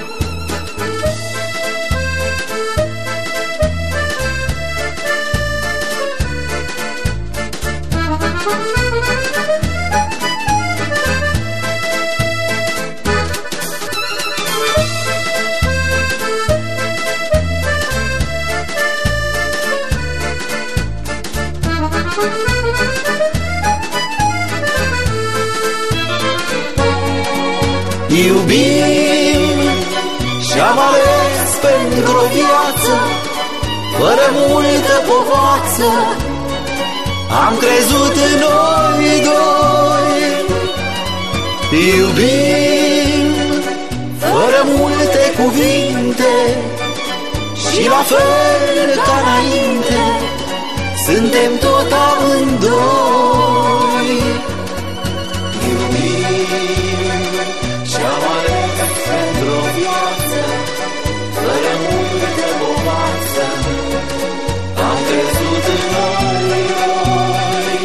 T: Iubim și-am ales pentru-o viață, fără multă povață, am crezut în noi doi. Iubim fără multe cuvinte și la fel ca înainte, suntem tot amândoi. Și-am ales pentru-o viață, fără multă povață, am crezut în noi doi.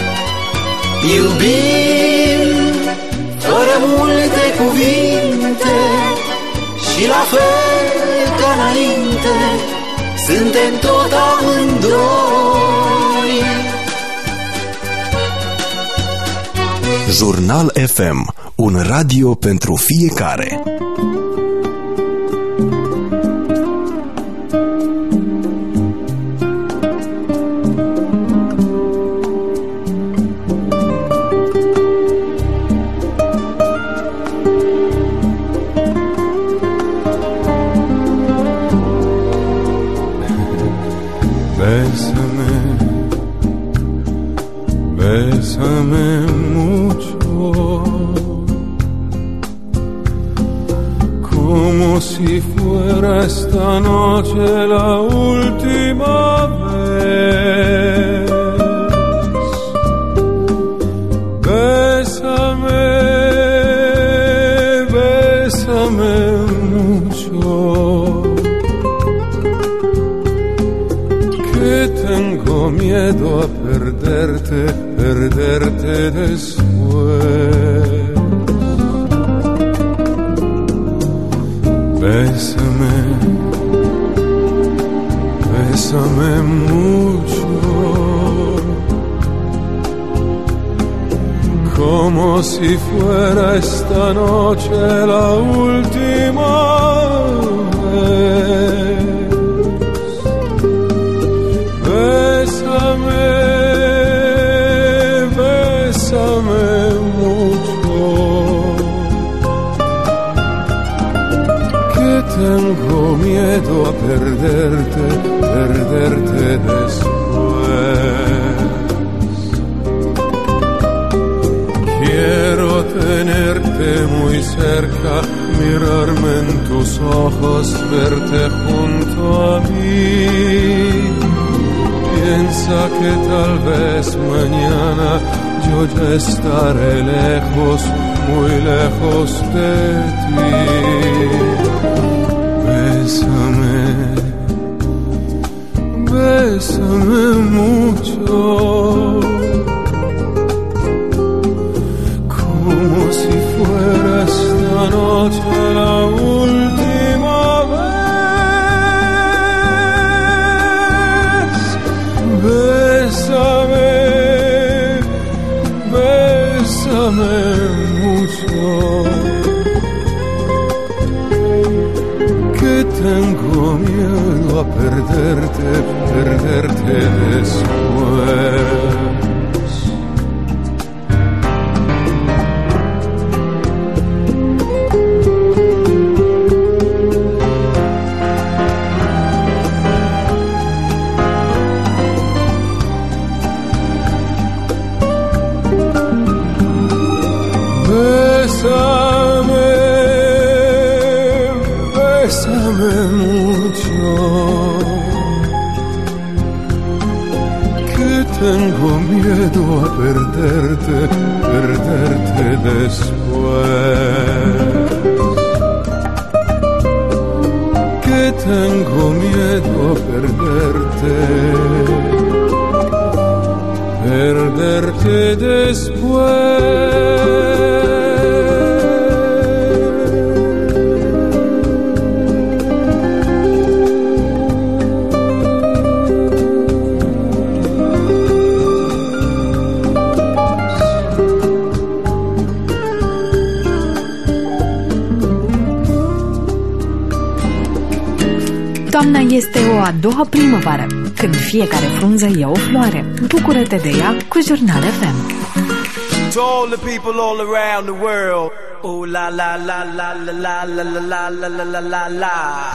T: Iubim fără multe cuvinte și la fel ca înainte, suntem tot amândoi.
A: Jurnal F M, un radio pentru fiecare.
Q: Bésame, bésame mucho, como si fuera esta noche la última vez. Bésame, bésame mucho, que tengo miedo a perderte, perderte después. Bésame, bésame mucho, como si fuera esta noche la última vez. Bésame, bésame mucho, que tengo miedo a perderte, perderte después. Quiero tenerte muy cerca, mirarme en tus ojos, verte junto a mí. Piensa que tal vez mañana yo ya estaré lejos, muy lejos de ti. Bésame, bésame mucho, como si fuera esta noche la última vez. Bésame, bésame mucho, que tengo miedo a perderte, perderte después. Bésame, bésame mucho, que tengo miedo a perderte, perderte después. Que tengo miedo a perderte, perderte después.
P: Toamna este o a doua primăvară, când fiecare frunză e o floare. Bucură-te de ea cu Jurnal F M.
U: To all the people all around the world, ooh la la la la la la la la la la la la la la.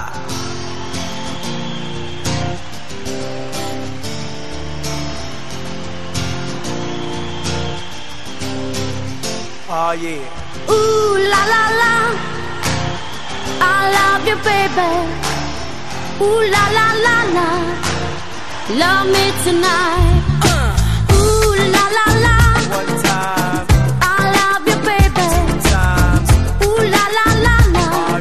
U: Oh yeah.
C: Ooh la la la, I love you, baby. Ooh la la la la, love me tonight. Uh. Ooh la la la,
U: one time.
C: I love you, baby.
U: Two times.
C: Ooh la la la la.
U: Oh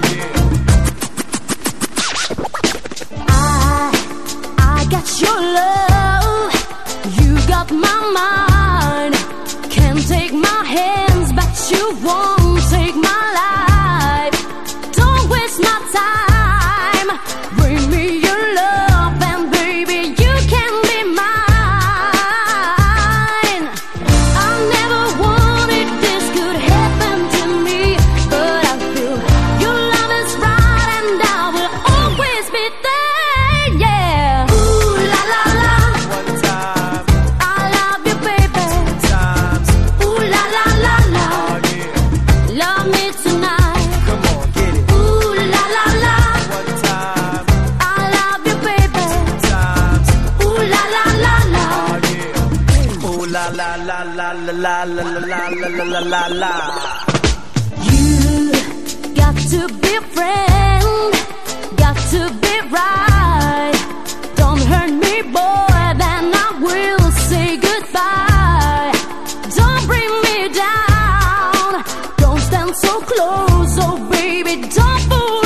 U: yeah.
C: I I got your love, you got my mind. Can't take my hands, but you won't take my life. Don't waste my time. Bring me your love, and baby, you can be mine. I never wanted this could happen to me, but I feel your love is right, and I will always be there. Yeah. Ooh la la la,
U: One time.
C: I love you, baby.
U: Two times.
C: Ooh la la la la,
U: Oh yeah.
C: love me tonight.
U: Come on, get it.
C: Ooh la la la,
U: One time.
C: I love you, baby.
U: Two times.
C: Ooh la la la la.
U: Oh yeah. Ooh la la la la la la la la la la la la la.
C: You got to be a friend, got to be right. Don't hurt me, boy, then I will say goodbye. Don't bring me down, don't stand so close, oh baby, don't fool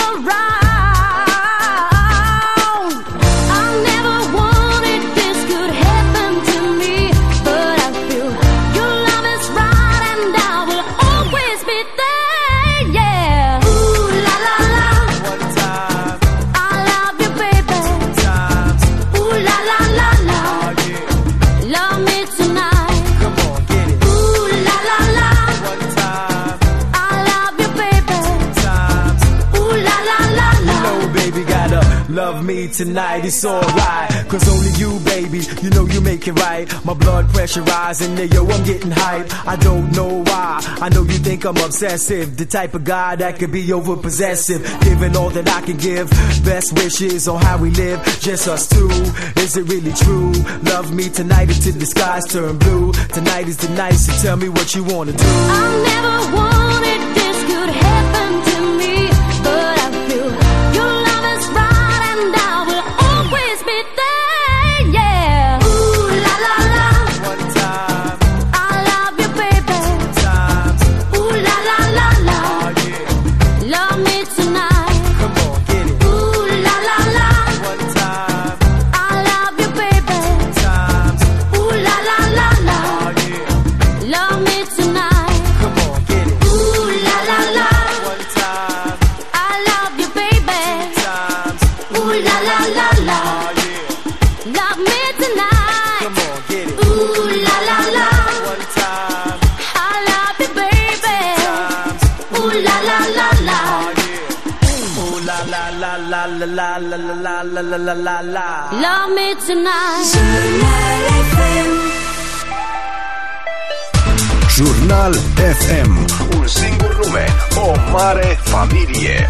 C: around. I never wanted this could happen to me, but I feel your love is right, and I will always be there. Yeah. Ooh la la la,
U: One time.
C: I love you, baby.
U: Two times.
C: Ooh la la la la,
U: Oh yeah.
C: love me tonight.
U: Come on, get it.
C: Ooh la la la,
U: One time.
C: I love you, baby.
U: Two times.
C: Ooh la la la la.
U: No, baby, gotta love me tonight, it's alright. Cause only you, baby, you know you make it right. My blood pressure rising, yeah, yo, I'm getting hype. I don't know why, I know you think I'm obsessive. The type of guy that could be over possessive. Giving all that I can give, best wishes on how we live, just us two. Is it really true? Love me tonight until the skies turn blue. Tonight is the night, so tell me what you wanna do.
C: I never wanted this could happen to me, but I feel your love is right, and I will always be there. Yeah. Ooh la la la,
U: One time.
C: I love you,
B: la la la.
U: Ooh la la la la la la la la la la la la la.
B: Love me tonight.
D: Jurnal F M.
A: Jurnal F M. Un singur nume, o mare familie.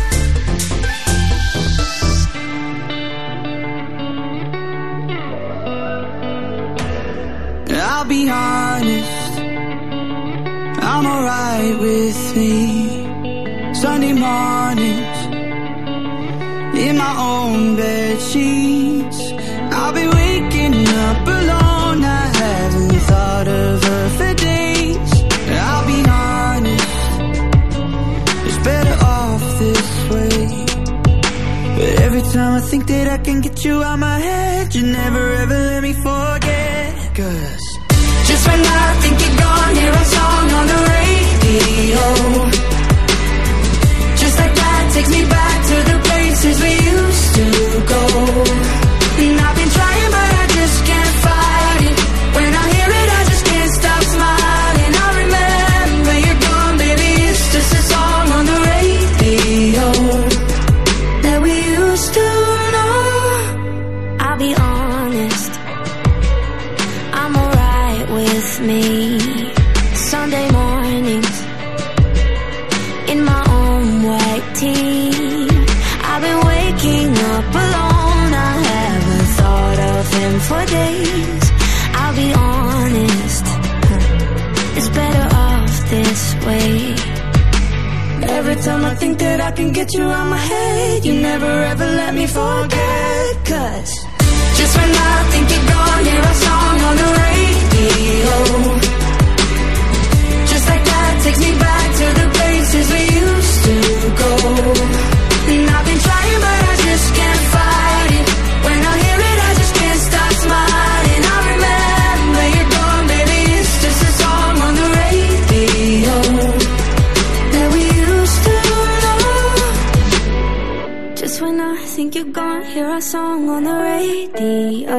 S: I'll be honest, I'm alright with me. Sunday mornings, in my own bed sheets, I'll be waking up alone. I haven't thought of her for days. I'll be honest, it's better off this way. But every time I think that I can get you out my head, you never ever let me forget. Cause just when I think you're gone, hear a song on the radio. Just like that takes me back to the places we used to go. And I've been trying but I just can't fight it. When I hear it I just can't stop smiling. I remember you're gone, baby, it's just a song on the radio that we used to know.
C: I'll be honest, I'm alright with me. Sunday mornings, in my own white tee, I've been waking up alone. I haven't thought of him for days. I'll be honest, it's better off this way.
S: Every time I think that I can get you out my head, you never ever let me forget. Cause just when I think you're gone, hear a song on the radio. Just like that takes me back to the places we used to go. And I've been trying but I just can't fight it. When I hear it I just can't stop smiling. I remember you're gone, baby, it's just a song on the radio that we used to know.
C: Just when I think you're gone, hear a song on the radio.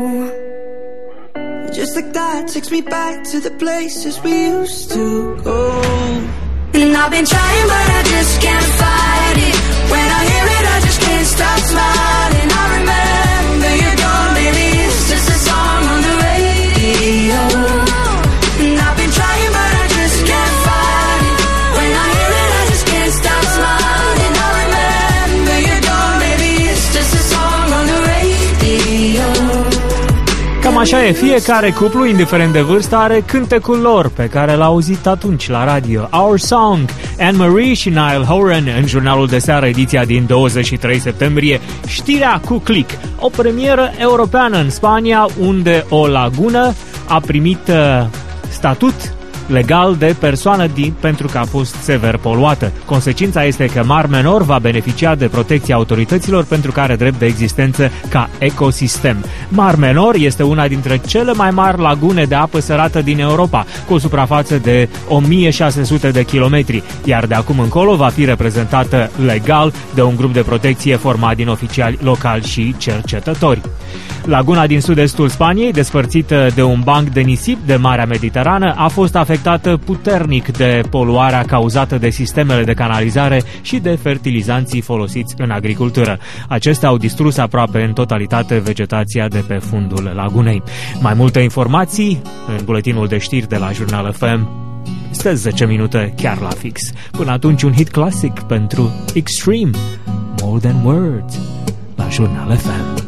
S: Just like that takes me back to the places we used to go.
C: And I've been trying but I just can't fight it. When I hear it I just can't stop smiling. I remember you're gone, baby, it's just a song on the radio.
S: And I've been trying but I just can't fight it. When I hear it I just can't stop smiling. I remember you're gone, baby, it's just a song on the radio.
E: Cam așa e, fiecare cuplu, indiferent de vârstă, are cântecul lor pe care l-a auzit atunci la radio. Our Song, Anne-Marie și Niall Horan în jurnalul de seară, ediția din douăzeci și trei septembrie, știrea cu click. O premieră europeană în Spania, unde o lagună a primit uh, statut legal de persoană din, pentru că a fost sever poluată. Consecința este că Mar Menor va beneficia de protecția autorităților pentru că are drept de existență ca ecosistem. Mar Menor este una dintre cele mai mari lagune de apă sărată din Europa, cu o suprafață de o mie șase sute de kilometri, iar de acum încolo va fi reprezentată legal de un grup de protecție format din oficiali locali și cercetători. Laguna din sud-estul Spaniei, despărțită de un banc de nisip de Marea Mediterană, a fost afectată puternic de poluarea cauzată de sistemele de canalizare și de fertilizanții folosiți în agricultură. Acestea au distrus aproape în totalitate vegetația de pe fundul lagunei. Mai multe informații în buletinul de știri de la Jurnal F M. Este zece minute chiar la fix. Până atunci un hit clasic pentru Extreme, More Than Words, la Jurnal F M.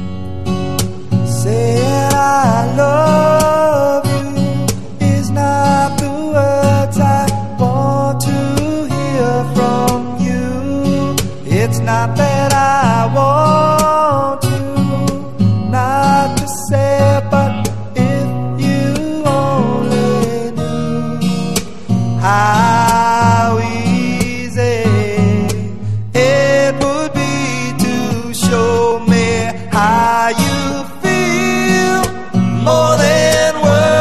S: Saying I love you is not the words I want to hear from you. It's not that I want to not to say, but if you only knew how easy it would be to show me how you more than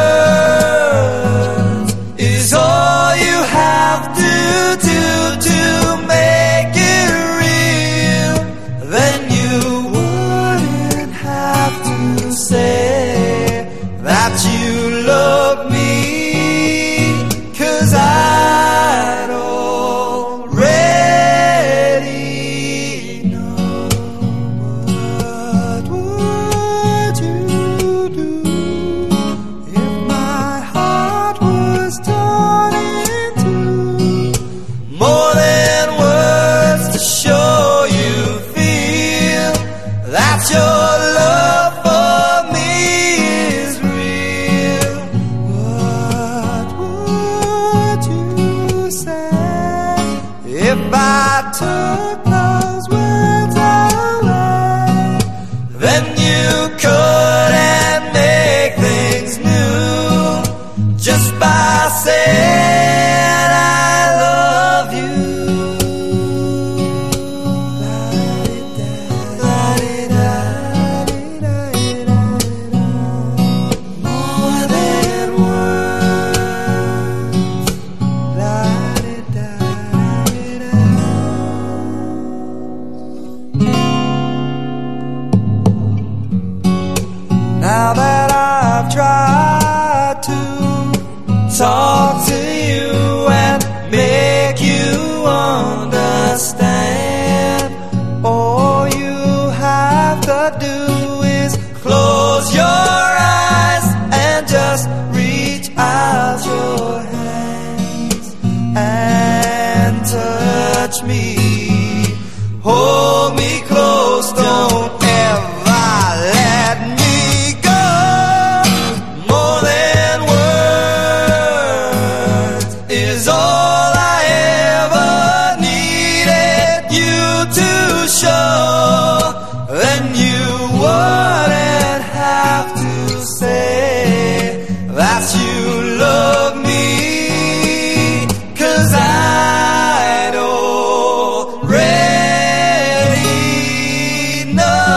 S: words is all you have to do to make it real.
H: If I took those words away, then you couldn't make things new just by saying I love you. More than now that I've tried to talk to you and make you understand, all you have to do is close your eyes and just reach out your hands and touch me, hold me close, don't ever let me go. More than words is all I ever needed you to show. Then you wouldn't have to say that you love me, 'cause I'd already know.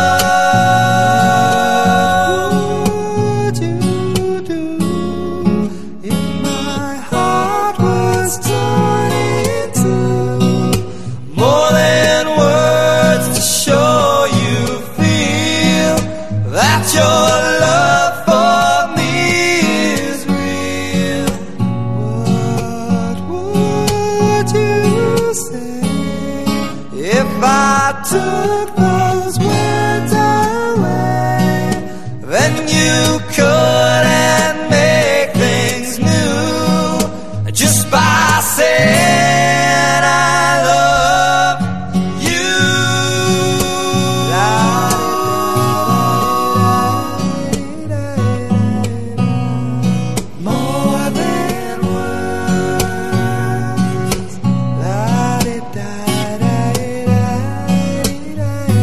H: What would you do if my heart was torn in two? More than words to show you feel that your love for me is real. What would you say if I took those words away? Then you couldn't make things new just by saying I love you. More than words. La-di-da-da-da-da-da.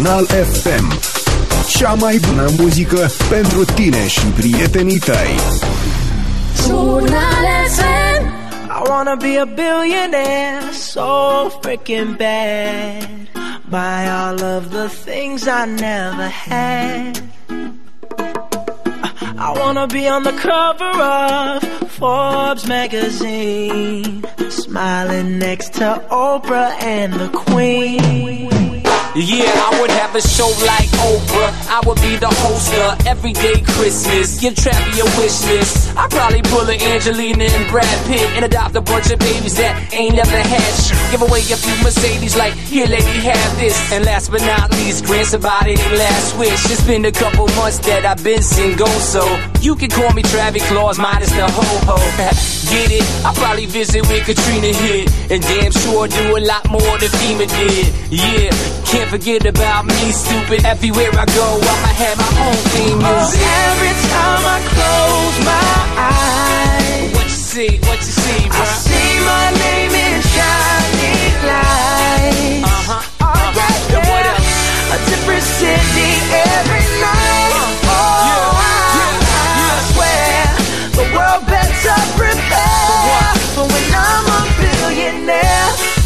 A: Jurnal F M. Cea mai bună muzică pentru tine și prietenii tăi.
B: Jurnal F M.
I: I wanna be a billionaire, so freaking bad. Buy all of the things I never had. I wanna be on the cover of Forbes magazine, smiling next to Oprah and the Queen.
V: Yeah, I would have a show like Oprah. I would be the host of Everyday Christmas. Give Travi a wish list. I'd probably pull a Angelina and Brad Pitt and adopt a bunch of babies that ain't never had shit. Give away a few Mercedes like, here lady, have this. And last but not least, grant somebody their last wish. It's been a couple months that I've been single, so you can call me Travi Claus minus the ho-ho. Get it? I'll probably visit where Katrina hit, and damn sure do a lot more than FEMA did. Yeah, can't forget about me, stupid. Everywhere I go, I'ma have my own theme music.
I: Oh, every time I close my eyes,
V: what you see, what you see, bro?
I: I see my name in shining lights.
V: Uh-huh,
I: oh, uh-huh. Yeah, yeah. What else? A different city every night. Uh, oh, yeah, I, yeah, yeah. I swear the world better prepare for when I'm a billionaire.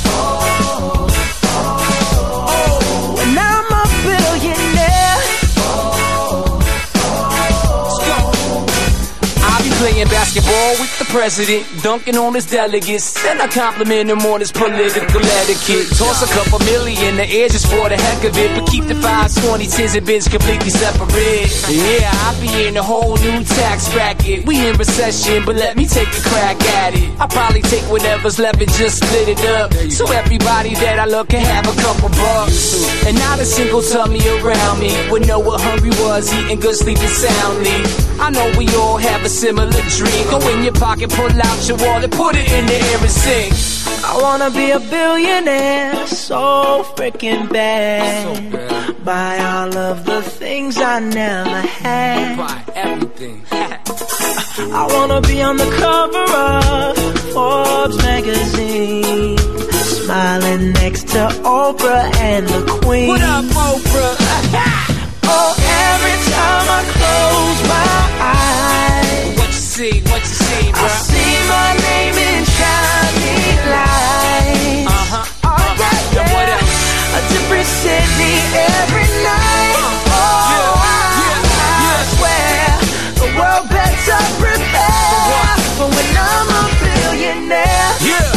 V: Playing basketball with the president, dunking on his delegates, and I compliment him on his political etiquette. Toss a couple million in the air just for the heck of it, but keep the fives, twenty, tens, and bins completely separate. Yeah, I'll be in a whole new tax bracket. We in recession, but let me take a crack at it. I'll probably take whatever's left and just split it up, so everybody that I love can have a couple bucks. And not a single tummy around me would know what hungry was, eating good, sleeping soundly. I know we all have a similar dream. Go in your pocket, pull out your wallet, put it in the air and sing.
I: I wanna be a billionaire, so freaking bad.
V: So bad.
I: Buy all of the things I never had.
V: Buy everything.
I: I wanna be on the cover of Forbes magazine, smiling next to Oprah and the Queen.
V: What up, Oprah?
I: Oh, every time I close my eyes,
V: what you see, what you see, bro?
I: I see my name in shining lights.
V: Uh-huh,
I: oh,
V: uh-huh.
I: Yeah, yeah.
V: What else?
I: A different city every night. Oh,
V: yeah,
I: I,
V: yeah, yeah.
I: I swear the world better prepare for when I'm a billionaire.
V: Yeah.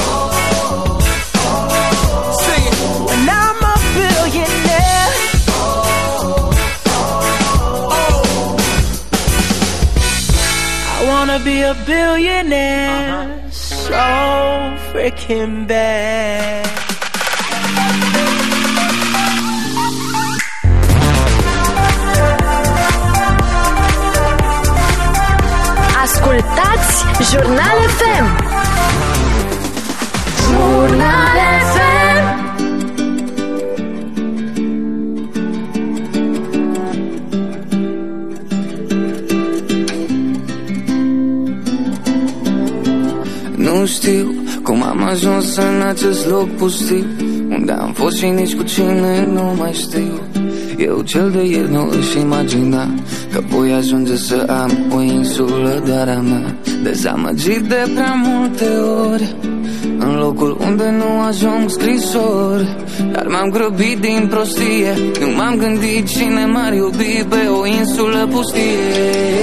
V: Sing it.
I: When I'm a billionaire. I wanna be a billionaire, uh-huh. So freaking bad.
B: Ascultați Jurnal F M. Jurnal F M.
S: Nu știu cum am ajuns în acest loc pustiu, unde am fost și nici cu cine nu mai știu. Eu cel de ieri nu își imagina că voi ajunge să am o insulă doar a mea. Dezamăgit de prea multe ori, în locul unde nu ajung scrisori. Dar m-am grăbit din prostie, nu m-am gândit cine m-ar iubi pe o insulă pustie.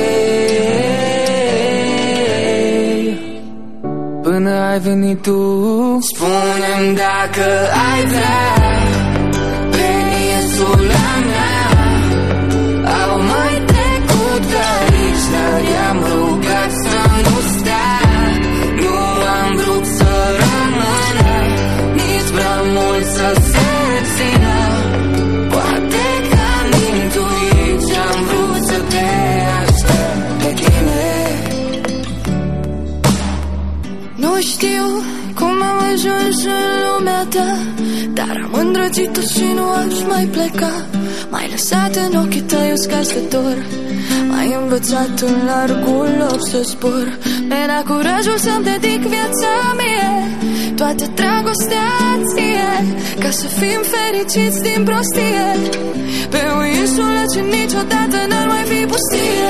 S: Până ai venit tu, spune-mi dacă ai vrea pe insula mea. Au mai trecut de aici, dar i-am rugat să nu stea. Nu am vrut să rămână, nici prea mult să se țină. Poate că am intuit ce-am vrut să te aștept pe tine. Nu știu cum am ajuns în lumea ta, dar am îndrăgit-o și nu aș mai pleca. M-ai lăsat în ochii tăi uscați de dor, m-ai învățat în largul loc să zbor. Mi-era curajul să-mi dedic viața mie,
G: toată dragostea ție, ca să fim fericiți din prostie, pe o insulă ce niciodată n-ar mai fi pustie.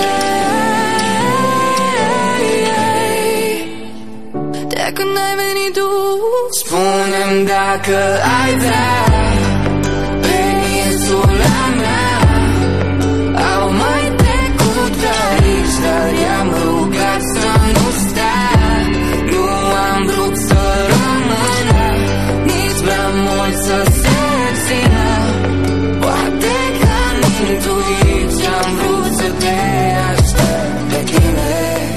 G: De când ai venit tu, spune-mi dacă ai vrea, pe insula mea au mai trecut pe aici, dar i-am rugat să nu stea. Nu am vrut să rămână, nici prea mult să se țină. Poate că am intuit ce-am vrut să te aștept pe tine.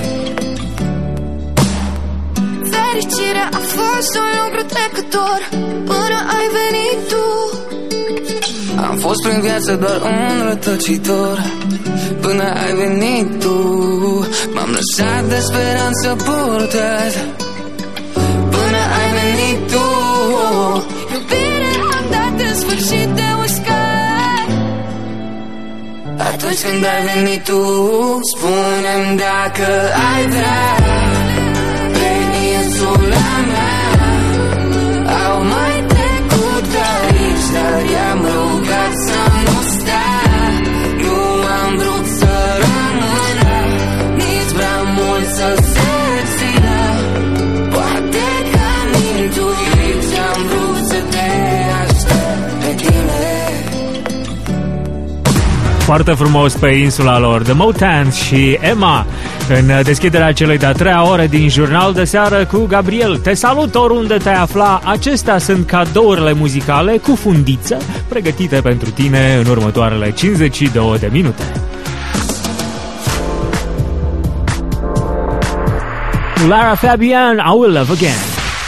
G: Fericirea a fost un lucru trecător până ai venit tu. Am fost prin viață doar un rătăcitor până ai venit tu. M-am lăsat de speranță purtat până ai venit tu. Iubire am dat în sfârșit de uscat atunci când ai venit tu. Spune-mi dacă ai vrea, pe insula mea au mai trecut pe aici, dar i-am rugat să nu stea. Nu am vrut să rămână, nici prea mult să se țină. Poate că am intuit ce-am vrut să te aștept pe tine.
E: Foarte frumos pe insula lor, The Motans și Emma, în deschiderea celei de-a treia ore din Jurnal de Seară cu Gabriel. Te salut oriunde te afla, acestea sunt cadourile muzicale cu fundiță pregătite pentru tine în următoarele cincizeci și două de minute. Lara Fabian, I Will Love Again.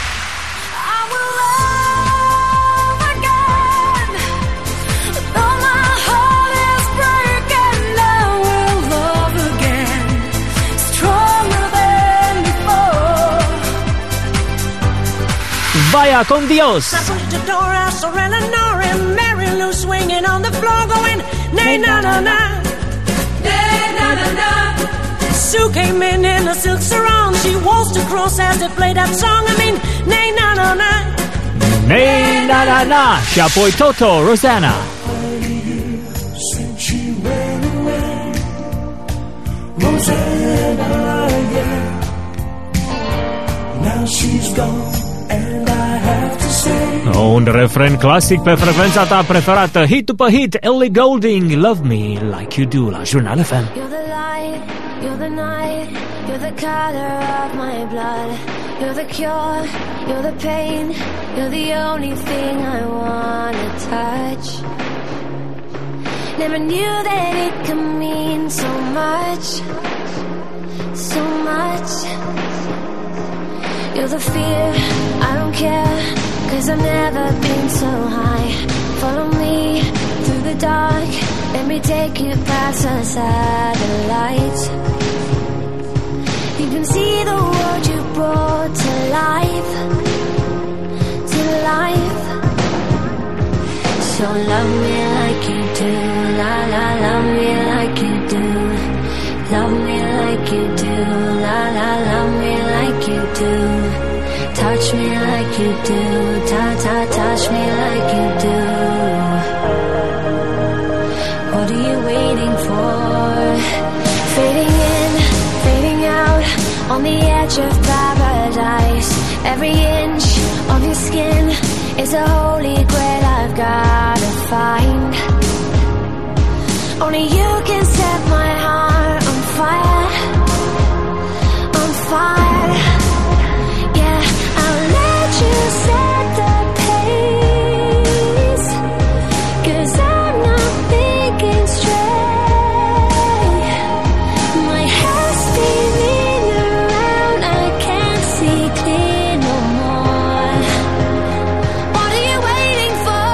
E: Vaya con Dios.
K: I pushed the door out, so ran a Nori, Mary Lou swinging on the floor, going nay na na na, nay na na na. Sue came in in a silk sarong, she waltzed across as they played that song. I mean, nay na na na,
E: nay na na na. Și apoi Toto, Rosanna.
H: Since you went away, Rosanna, yeah. Now she's gone.
E: Un refren clasic pe frecvența ta preferată, hit după hit, Ellie Goulding, Love Me Like You Do la Jurnal F M.
C: You're the light, you're the night, you're the color of my blood. You're the cure, you're the pain, you're the only thing I wanna touch. Never knew that it could mean so much, so much. You're the fear, I don't care, 'cause I've never been so high. Follow me through the dark, let me take you past the satellites. You can see the world you brought to life, to life. So love me like you do, la la, love me like you do. Love me like you do, la la, love me like you do. Touch me like you do, ta ta, touch me like you do. What are you waiting for? Fading in, fading out, on the edge of paradise. Every inch of your skin is a holy grail I've gotta find. Only you can set my heart on fire, on fire. Yeah, I'll let you set the pace, 'cause I'm not thinking straight. My head's spinning around, I can't see clear no more. What are you waiting for?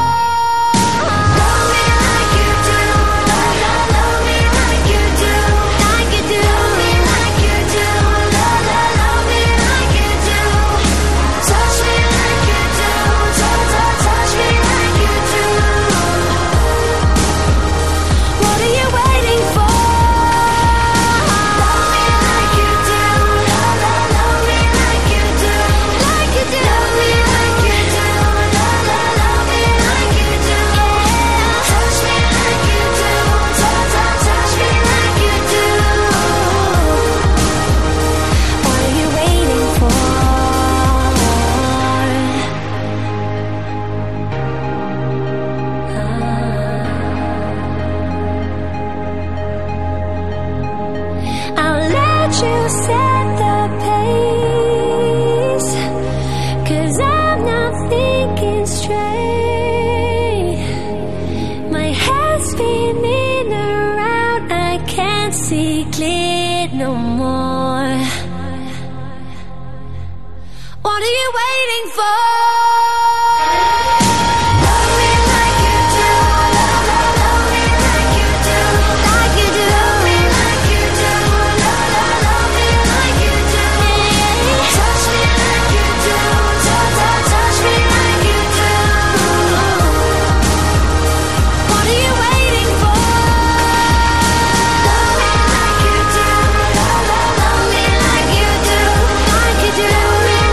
C: Love me like you do, love, love, love me like you do, like you do. Love me like you do, love, love, love secret no more. What are you waiting for? Love me like you do. Love, love, love me like you do. Like you do. Love me like you do. Love, love, love me like you do. Touch me like you do. Touch, touch, touch me like you do. What are you waiting for? Love me like you do. Love, love, love me like you do. Like you do.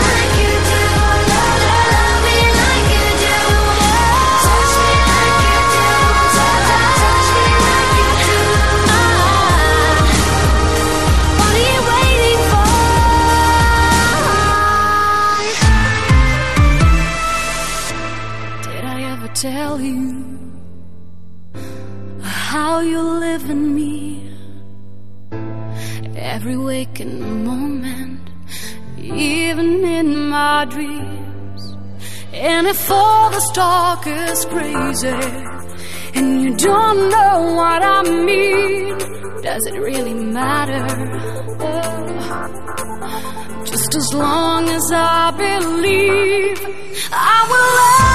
C: Tell you how you live in me, every waking moment, even in my dreams. And if all the talk is crazy and you don't know what I mean, does it really matter? Oh, just as long as I believe I will love.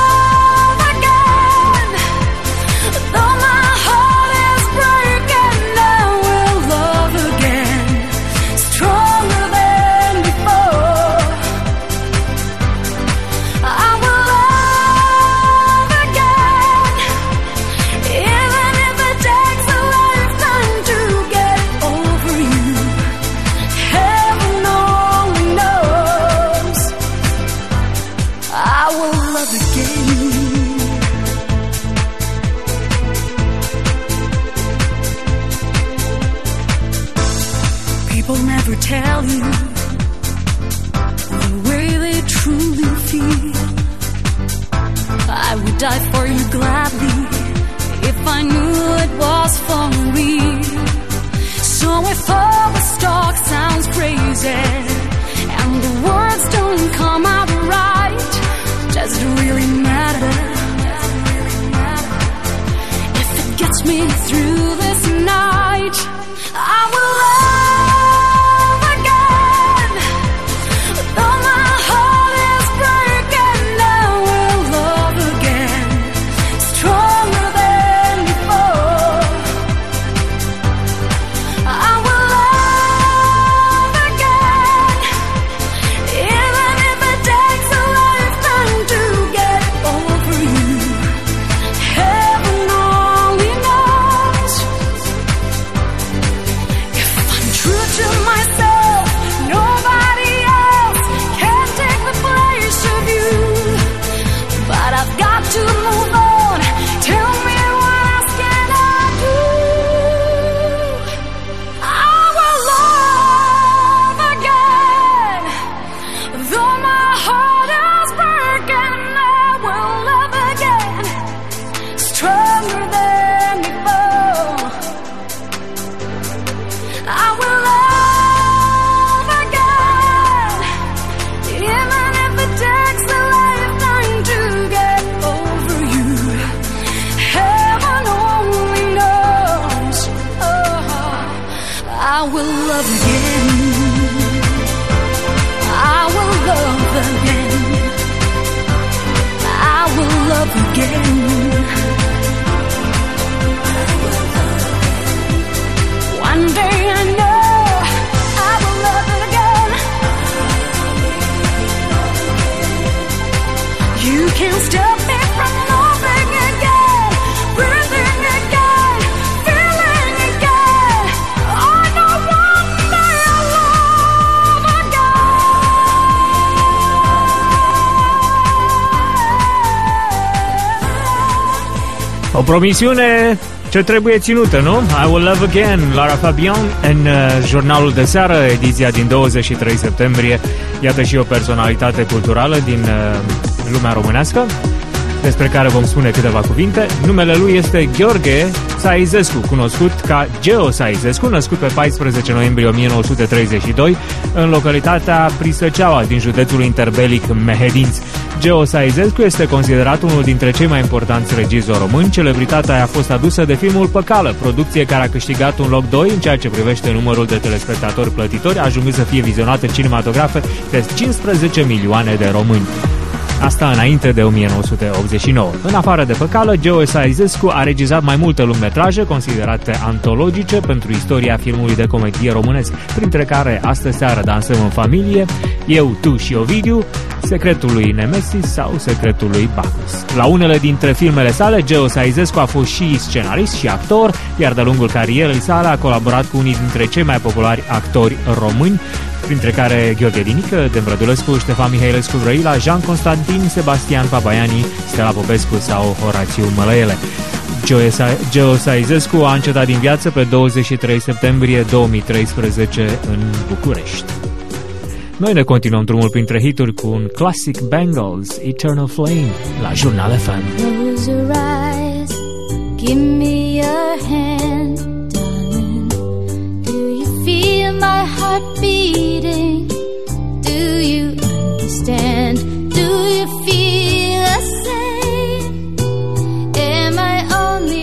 C: Though my heart is breaking, I will love again, stronger than before. I will love again, even if it takes a lifetime to get over you. Heaven only knows. I will love again. People never tell you the way they truly feel. I would die for you gladly if I knew it was for real. So if all the talk sounds crazy and the words don't come out right, does it really matter? If it gets me through this night, I will love.
E: O promisiune ce trebuie ținută, nu? I Will Love Again, Lara Fabian, în uh, jurnalul de seară, ediția din douăzeci și trei septembrie. Iată și o personalitate culturală din uh, lumea românească, despre care vom spune câteva cuvinte. Numele lui este Gheorghe Saizescu, cunoscut ca Geo Saizescu, născut pe paisprezece noiembrie o mie nouă sute treizeci și doi în localitatea Prisăceaua din județul interbelic Mehedinți. Geo Saizescu este considerat unul dintre cei mai importanți regizori români. Celebritatea a fost adusă de filmul Păcală, producție care a câștigat un loc doi în ceea ce privește numărul de telespectatori plătitori, ajungând să fie vizionat în cinematografe de cincisprezece milioane de români. Asta înainte de o mie nouă sute optzeci și nouă. În afară de Păcală, Geo Saizescu a regizat mai multe lungmetraje considerate antologice pentru istoria filmului de comedie românesc, printre care Astă seară dansăm în familie, Eu, tu și Ovidiu, Secretul lui Nemesis sau Secretul lui Bacchus. La unele dintre filmele sale, Geo Saizescu a fost și scenarist și actor, iar de-a lungul carierei sale a colaborat cu unii dintre cei mai populari actori români, printre care Gheorghe Dinică, Dan Brădulescu, Ștefan Mihailescu Brăila, Jean Constantin, Sebastian Papaiani, Stella Popescu sau Horațiu Mălăele. Geo Saizescu a încetat din viață pe douăzeci și trei septembrie două mii treisprezece în București. Noi ne continuăm drumul printre hituri cu un classic Bangles, Eternal Flame, la Jurnal F M.
L: Close your eyes, give me your hand, darling. Do you feel my heart beating? Do you understand? Do you feel the same? Am I only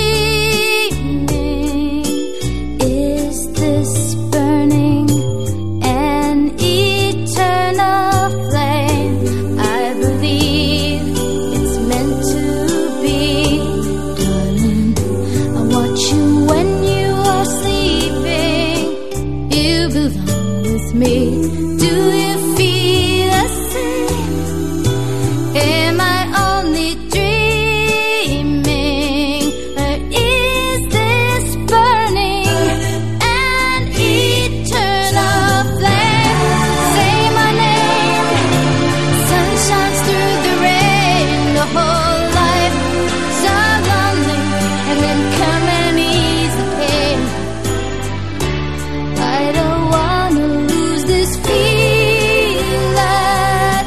L: dreaming? Is this burning an eternal flame? I believe it's meant to be, darling. I watch you when you are sleeping. You belong with me. Do you feel the same? Am I only dreaming? Or is this burning an eternal flame? Say my name. Sun shines through the rain. The whole life so lonely, and then come and ease the pain. I don't wanna lose this feeling at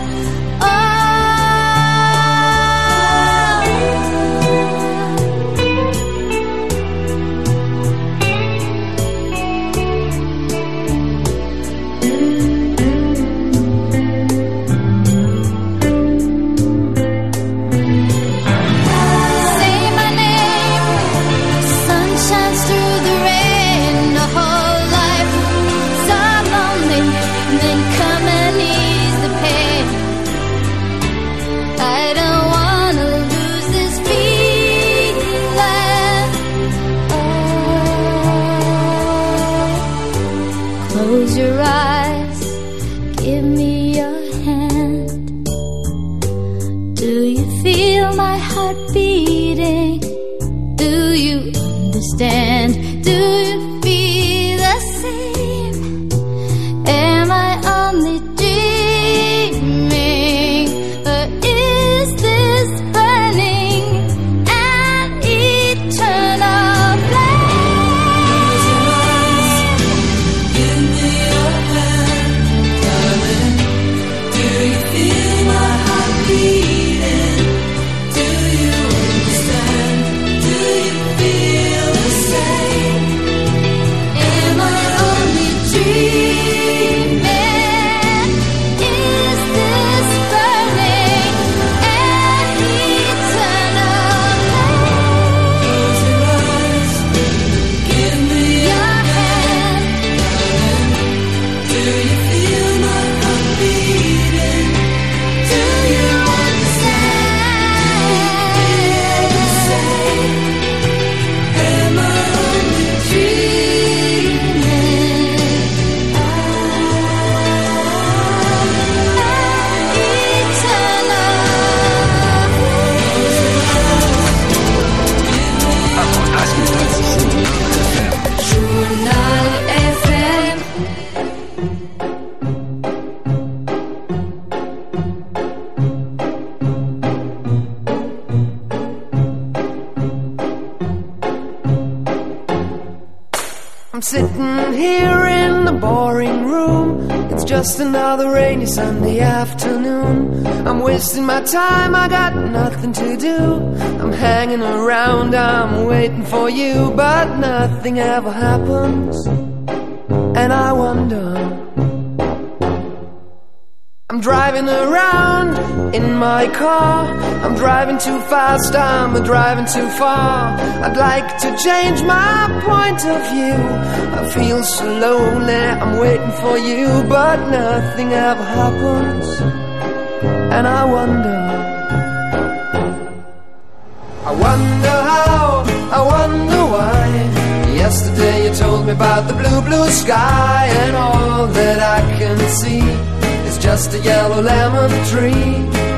L: Say my name. Sun shines through the rain. The whole life so lonely, and then come and ease the pain. I don't wanna lose this feeling. Oh, close your eyes, give me your hand. Do you feel my heart beating? Do you understand? Do you feel the same? Am I only dreaming? Or is this burning an eternal flame? Give me your hand, darling. Do you feel my heart beating? Do you understand? Do you feel the same? Am I only dreaming? Is this burning an eternal flame? Close your eyes, give me your hand. Do you feel my heart beating? Do you understand? The same. Am I only dreaming? Jurnal F M.
I: I'm sitting here in the boring room. It's just another rainy Sunday afternoon. I'm wasting my time, I got nothing to do. I'm hanging around, I'm waiting for you, but nothing ever happens. And I wonder,
D: I'm driving around in my car. I'm driving too fast, I'm driving too far. I'd like to change my point of view. I feel so lonely, I'm waiting for you, but nothing ever happens. And I wonder, I wonder how, I wonder why. Yesterday you told me about the blue, blue sky, and all that I can see is just a yellow lemon tree.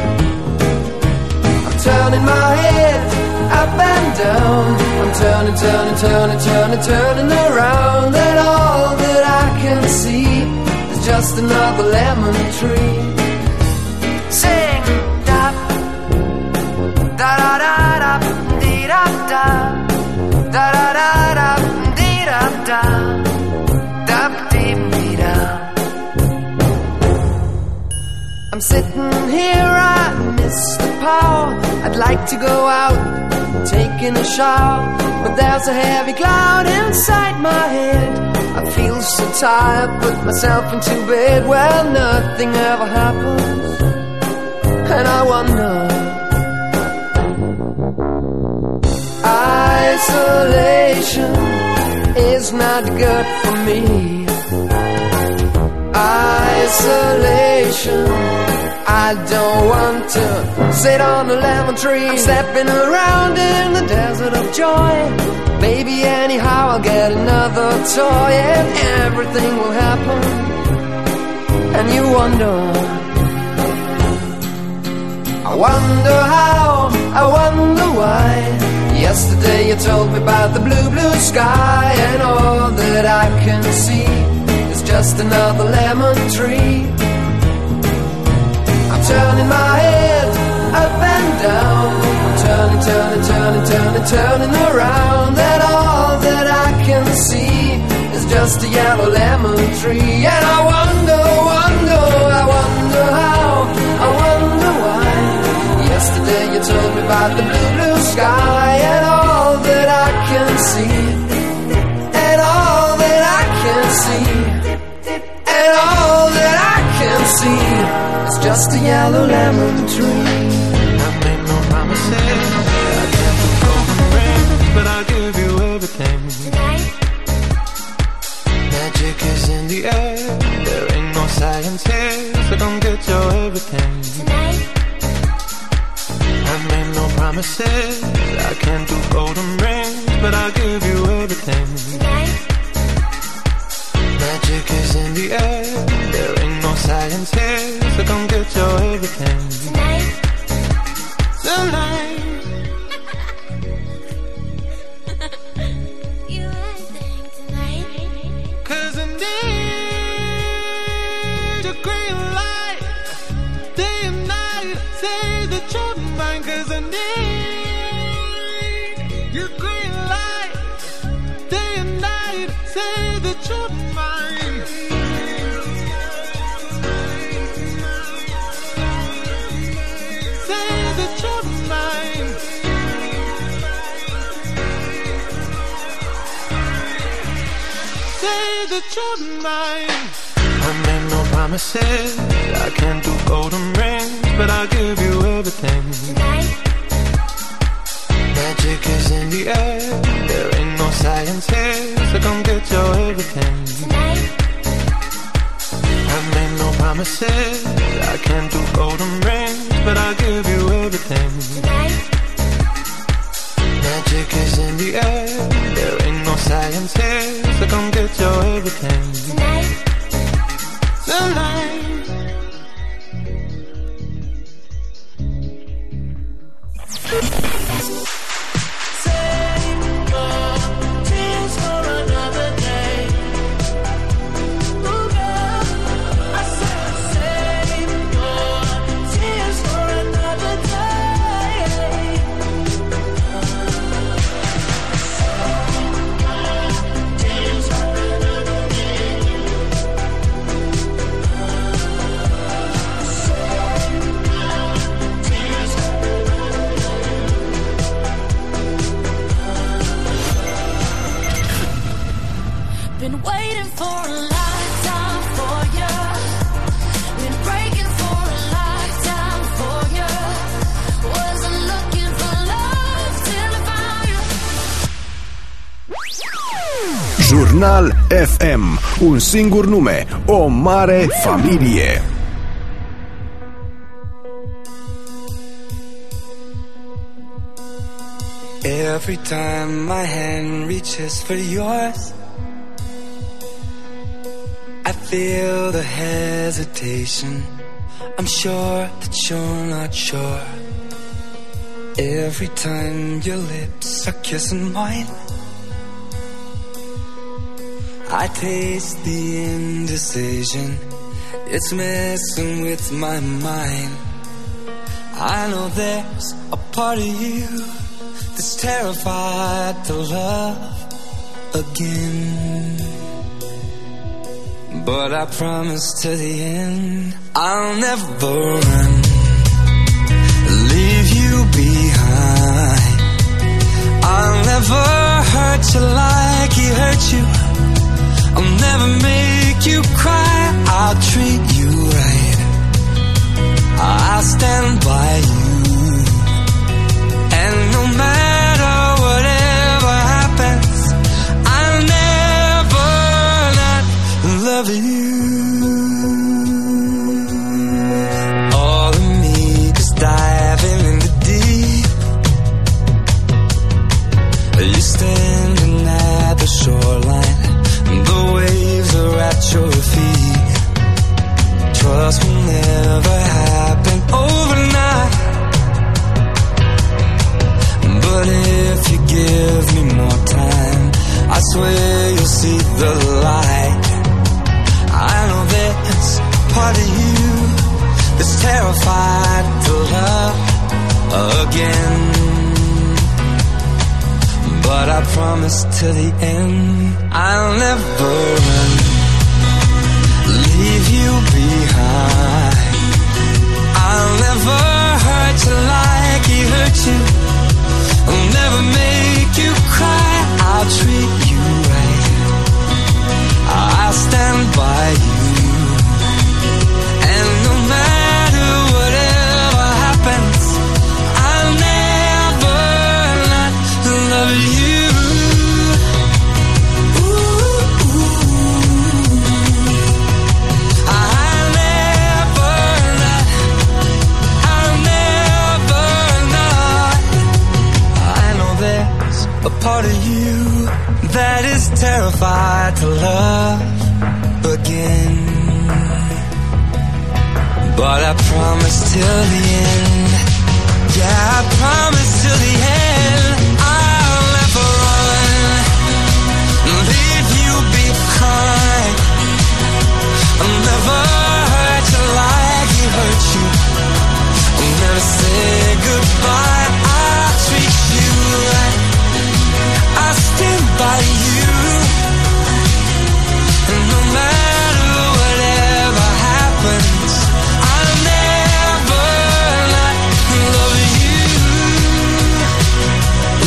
D: I'm turning my head up and down. I'm turning, turning, turning, turning, turning around, and all that I can see is just another lemon tree. Sing, da, da da da da, dee da da, da da da da, dee da da, da dee dee da. I'm sitting here, I miss the power. I'd like to go out, taking a shower, but there's a heavy cloud inside my head. I feel so tired, put myself into bed. Well, nothing ever happens, and I wonder, isolation is not good for me. Isolation, I don't want to sit on a lemon tree. I'm stepping around in the desert of joy. Baby, anyhow I'll get another toy, and everything will happen. And you wonder, I wonder how, I wonder why. Yesterday you told me about the blue, blue sky, and all that I can see is just another lemon tree. I'm turning my head up and down. I'm turning, turning, turning, turning, turning around, and all that I can see is just a yellow lemon tree. And I wonder, wonder, I wonder how, I wonder why. Yesterday you told me about the blue, blue sky, and all that I can see, and all that I can see, and all that I can see is just a yellow lemon tree.
Q: I made no promises, I can't hold the ring, but I'll give you everything.
L: Tonight,
Q: magic is in the air, there ain't no science here, so come get your everything.
L: tonight,
Q: I made no promises, I can't do golden rings, but I'll give you everything.
L: tonight,
Q: Magic is in the air, there ain't no science here, so come get your everything.
L: tonight,
Q: Tonight,
L: you everything tonight.
Q: cause I need your green light, day and night, say that you're mine, cause I need your green light, day and night, say that you're mine. Say that you're mine. Say that you're mine. I made no promises, I can't do golden rings, but I'll give you everything.
L: Tonight,
Q: Magic is in the air, there ain't no science here, so come get your everything.
L: tonight,
Q: I made no promises, I can't do golden rings, but I'll give you everything.
L: tonight,
Q: Magic is in the air, there ain't no science here, so come get your everything.
L: tonight,
Q: Tonight.
C: Been waiting for a lifetime for you. Been breaking for
A: Jurnal F M. Un singur nume, o mare familie.
N: Every time my hand reaches for yours, I feel the hesitation. I'm sure that you're not sure. Every time your lips are kissing mine, I taste the indecision. It's messing with my mind. I know there's a part of you that's terrified to love again. But I promise to the end, I'll never run, leave you behind. I'll never hurt you like he hurt you. I'll never make you cry. I'll treat you right. I'll stand by you. And no matter whatever happens, I'll never not love you. All of me is diving in the deep. You're standing at the shoreline, the waves are at your feet. Trust will never happen overnight, but if you give me more time, I swear you'll see the light. I know there's part of you that's terrified to love again, but I promise to the end, I'll never run, leave you behind. I'll never hurt you like he hurt you. I'll never make you cry. I'll treat you right. I'll stand by you. And no matter whatever happens, I'll never not love you. A part of you that is terrified to love again, but I promise till the end. Yeah, I promise till the end, I'll never run, leave you behind. I'll never hurt you like he hurt you. I'll never say goodbye. I'll treat you right. I'll stand by you, and no matter whatever happens, I'll never not love you.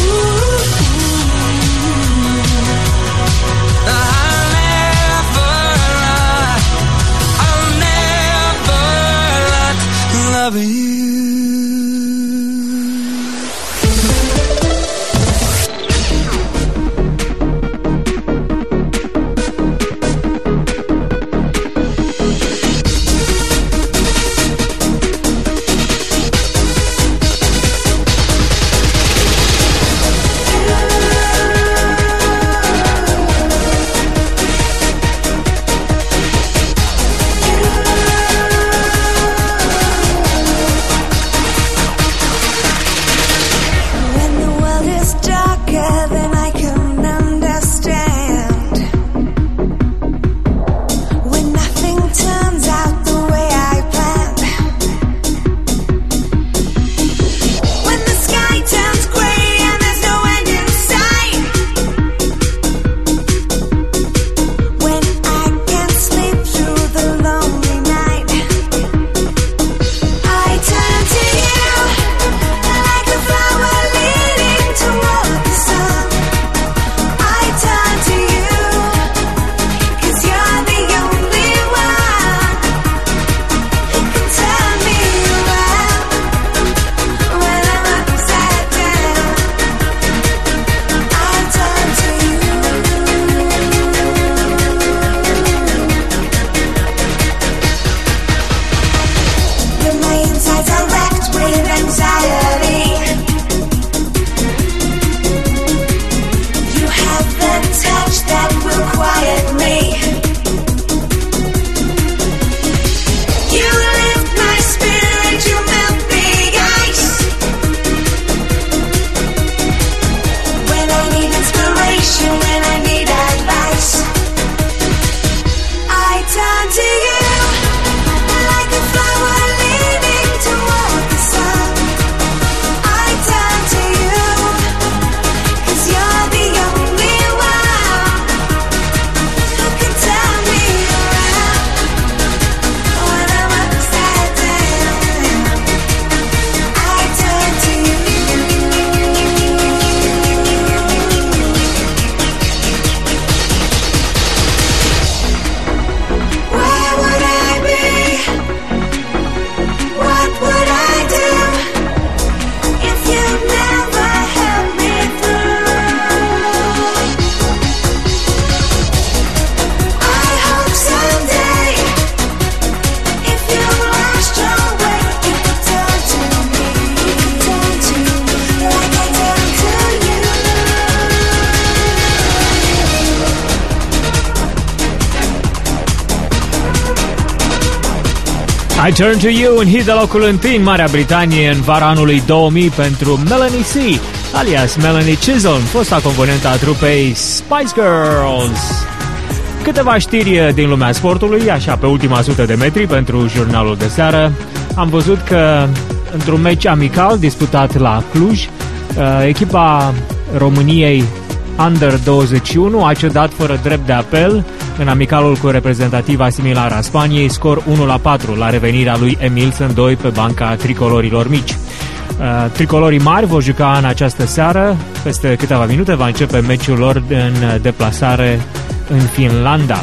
E: I Turn to You, un hit de locul întâi în Marea Britanie în vara anului două mii pentru Melanie C, alias Melanie Chisholm, fosta componentă a trupei Spice Girls. Câteva știri din lumea sportului, așa pe ultima sută de metri pentru jurnalul de seară. Am văzut că într-un meci amical disputat la Cluj, echipa României Under douăzeci și unu a cedat fără drept de apel în amicalul cu reprezentativa similară a Spaniei, scor unu la patru la revenirea lui Emilsen doi pe banca tricolorilor mici. Tricolorii mari vor juca în această seară, peste câteva minute va începe meciul lor în deplasare în Finlanda.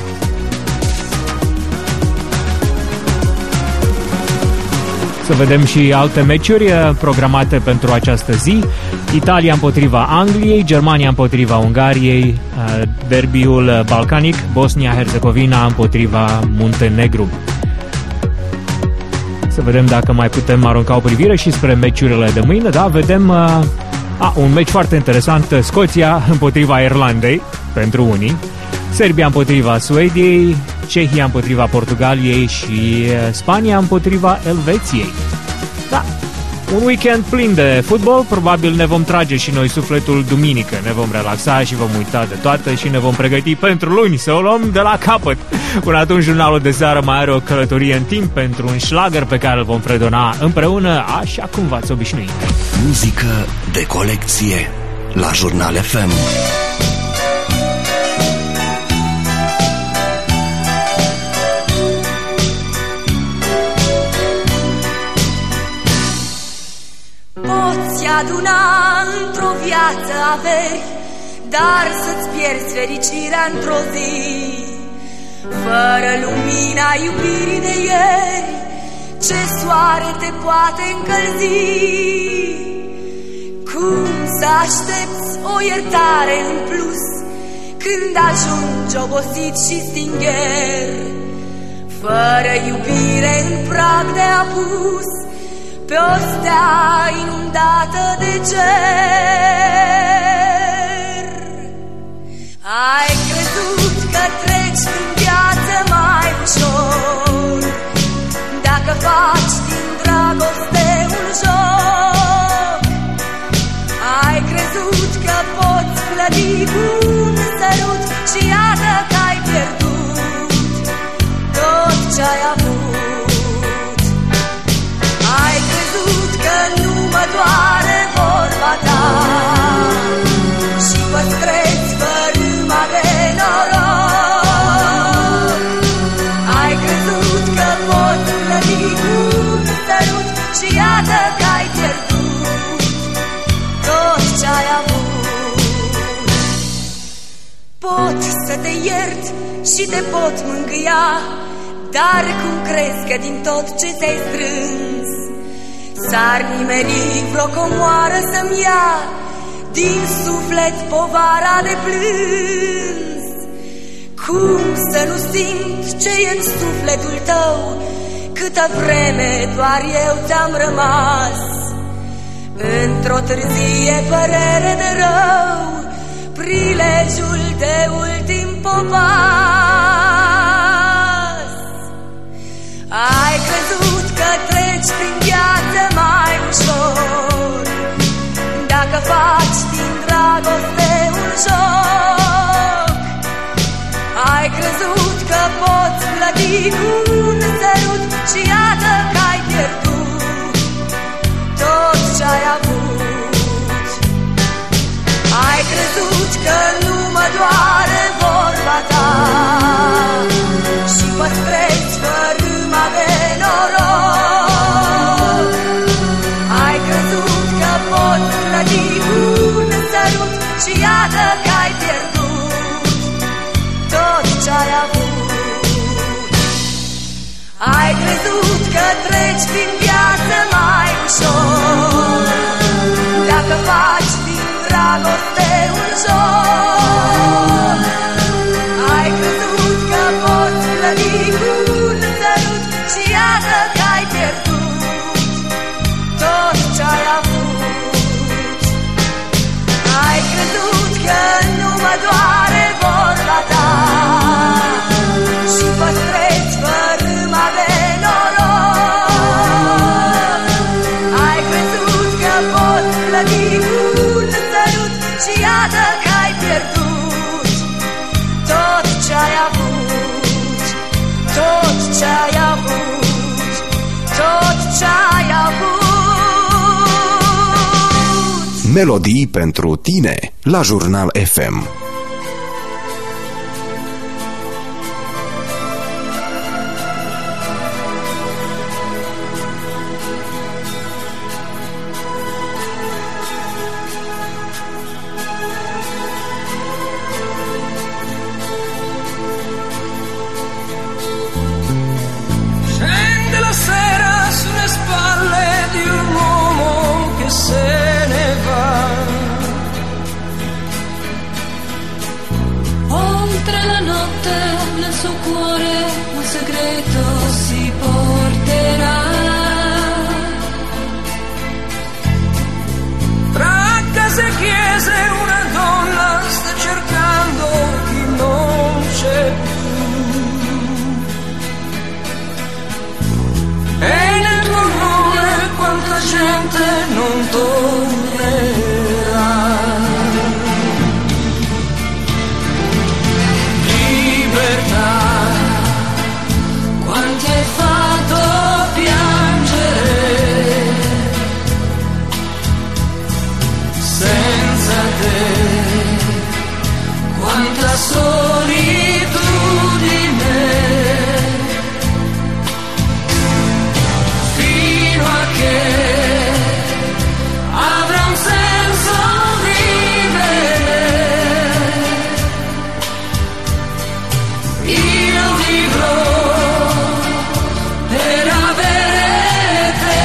E: Să vedem și alte meciuri programate pentru această zi. Italia împotriva Angliei, Germania împotriva Ungariei, derbiul balcanic, Bosnia-Herzegovina împotriva Muntenegru. Să vedem dacă mai putem arunca o privire și spre meciurile de mâine. Da, vedem a, un meci foarte interesant, Scoția împotriva Irlandei, pentru unii, Serbia împotriva Suediei, Cehia împotriva Portugaliei și Spania împotriva Elveției. Da, un weekend plin de fotbal, probabil ne vom trage și noi sufletul duminică, ne vom relaxa și vom uita de toate și ne vom pregăti pentru luni să o luăm de la capăt. Până atunci, jurnalul de seară mai are o călătorie în timp pentru un șlagăr pe care îl vom fredona împreună, așa cum v-ați obișnuit.
A: Muzică de colecție la Jurnal F M.
J: Aduna într-o viață averi, dar să-ți pierzi fericirea într-o zi. Fără lumina iubirii de ieri, ce soare te poate încălzi? Cum să aștepți o iertare în plus când ajungi obosit și stingher? Fără iubire în prag de apus, pe o stea inundată de cer. Ai crezut că treci prin viață mai ușor dacă faci din dragoste un joc. Ai crezut că poți plăti un sărut și iată că ai pierdut tot ce-ai avut. Nu mă doare vorba ta și păstrezi fărâma de noroc. Ai crezut că poți plăti un sărut și iată că ai pierdut tot ce-ai avut. Pot să te iert și te pot mângâia, dar cum crezi că din tot ce ți-ai strâns s-ar nimeri vreo comoară să-mi ia din suflet povara de plâns? Cum să nu simt ce-i în sufletul tău, câtă vreme doar eu ți-am rămas? Într-o târzie părere de rău, prilejul de ultim popas. Ai crezut că treci prin viață mai ușor dacă faci din dragoste un joc. Ai crezut că poți plăti cu un sărut și iată că ai pierdut tot ce-ai avut. Ai crezut că nu mă doare vorba ta și păstrezi fărâma de noroc. Ai crezut că poți plăti un sărut și iată că ai pierdut tot ce-ai avut. Ai crezut că treci prin viață mai ușor dacă faci din dragoste un joc. Ai crezut că poți plăti un sărut și iată că ai pierdut tot ce-ai avut. Ai crezut că nu mă doare vorba ta și păstrezi fărâma de noroc.
A: Melodii pentru tine la Jurnal F M.
I: Scende la sera sulle spalle di un uomo che se ne va.
C: Oltre la notte nel suo cuore un segreto si porterà.
I: Tra case e chiese una donna sta cercando chi non c'è più. E nel tuo nome quanta gente non tornerà. Libertà, quanti hai fatto piangere. Senza te, quanta solitudine. Fino a che avrà un senso vivere. Io vivrò per avere te.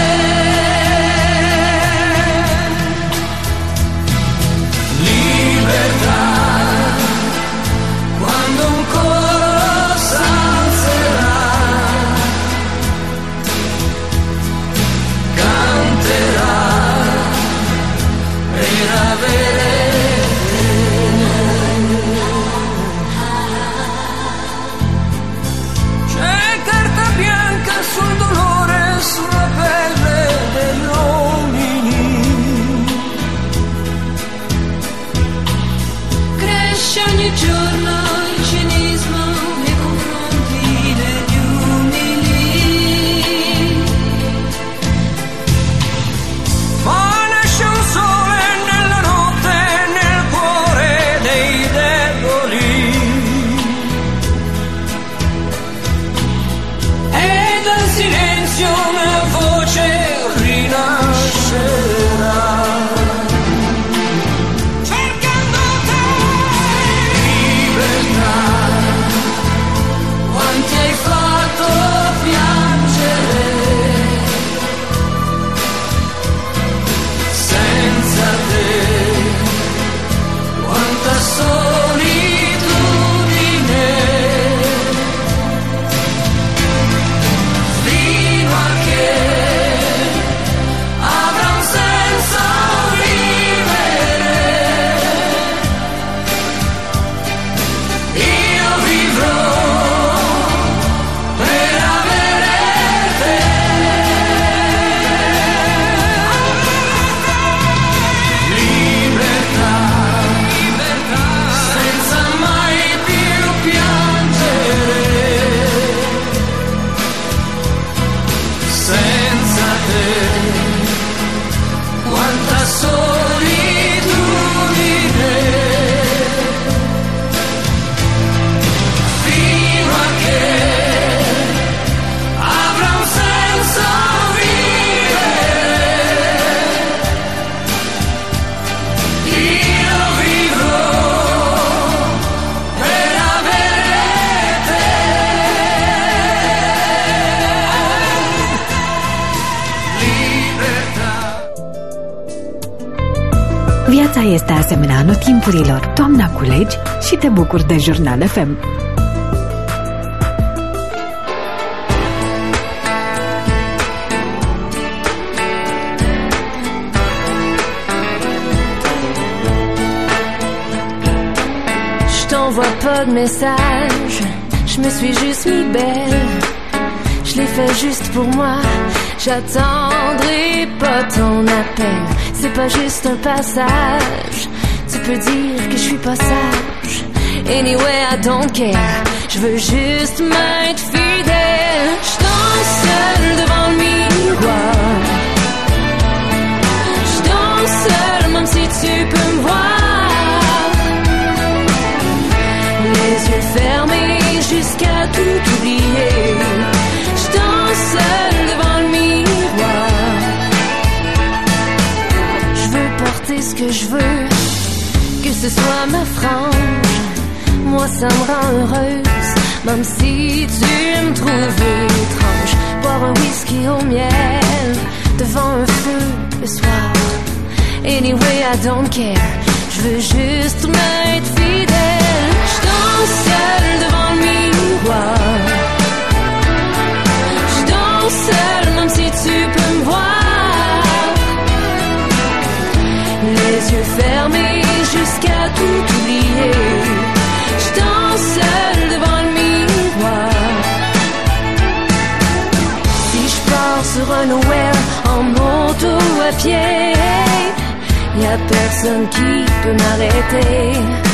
I: Libertà, quando un coro s'alzerà, canterà per avere te. C'è carta bianca sul dolore, sulla pelle degli uomini.
C: Cresce ogni giorno il cinismo nei confronti degli umili.
I: Ma nasce un sole nella notte, nel cuore dei deboli. E dal silenzio una voce rinascerà. Cercando te. Libertà, quanti hai fatto piangere. Senza te, quanta solitudine. Fino a che avrà un senso vivere. Io vivrò per avere te. Libertà, libertà, senza mai più piangere. Senza te, quanta solitudine. Fino a che avrà un senso vivere. Io vivrò per avere te. Libertà.
P: Viața este asemenea anotimpurilor. Toamna culegi și te bucuri de Jurnal F M.
C: Je t'envoie pas de message, je me suis juste mis belle. Je l'ai fait juste pour moi, j'attendrai pas ton appel. C'est pas juste un passage, tu peux dire que je suis pas sage. Anyway, I don't care, je veux juste m'être fidèle. Je danse seule devant le miroir, je danse seule même si tu peux me voir. Les yeux fermés jusqu'à tout oublier. Je danse seule devant le miroir. Je veux porter ce que je veux, que ce soit ma frange. Moi ça me rend heureuse, même si tu me trouves étrange. Boire un whisky au miel devant un feu le soir. Anyway, I don't care. Je veux juste m'être fidèle. Je danse seule devant le miroir. Je danse seule même si tu peux me voir. Les yeux fermés jusqu'à tout oublier. Je danse seule devant le miroir. Si je pars sur un nowhere en moto ou à pied, y'a personne qui peut m'arrêter.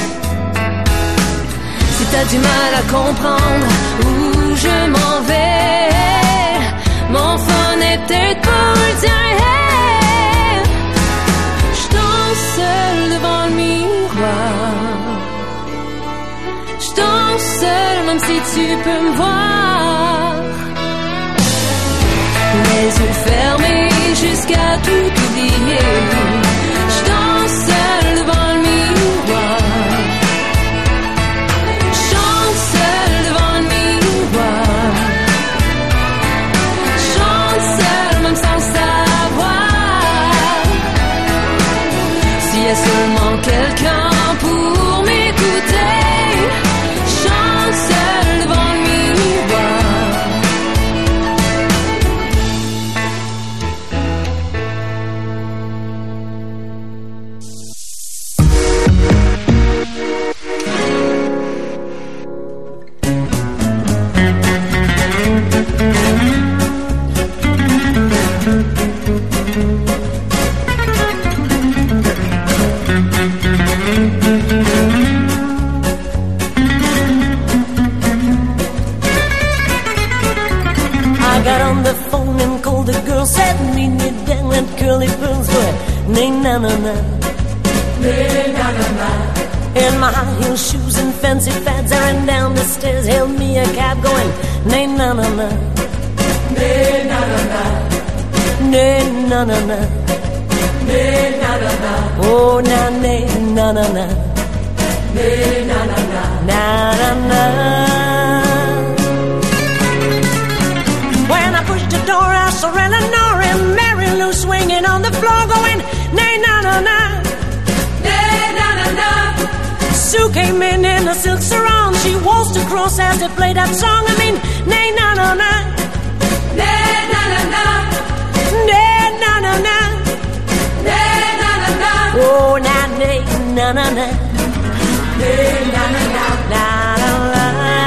C: Si t'as du mal à comprendre où je m'en vais, mon fun est peut-être pour le tien. Hey, je danse seule devant le miroir. Je danse seule même si tu peux me voir. Les yeux fermés jusqu'à tout oublier. Je danse seule devant le miroir. Je chante seule devant le miroir. Je chante seule même sans savoir. S'il y a seulement quelqu'un pour m'écouter, je chante seule devant le miroir.
K: In my high heel shoes and fancy fads, I ran down the stairs, hailed me a cab going, nay na na na, nay na na na, nay na na na, nay na na na, oh na nay na na na, nay na na na, na na na. When I pushed the door, I saw Eleanor and Mary Lou swinging on the floor, going, nay na na na. Sue came in in a silk sarong. She waltzed across as they played that song. I mean, nay na na na, nay na na na, nay na na na, nay na na na, oh na nay na na na, nay na na na, na na na.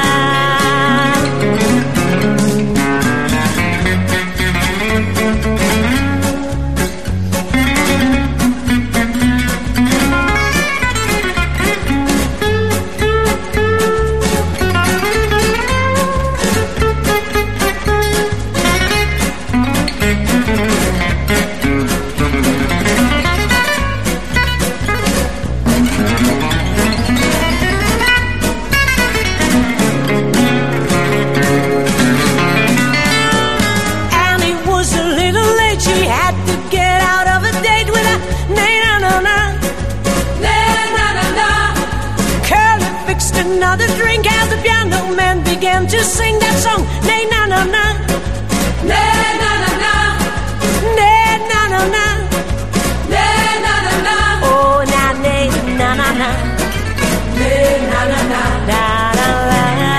K: Another drink as the piano man began to sing that song. Nay na na na, nay na na na, nay na na na, nay na na na, oh na nay na na na, nay na na na, na na na.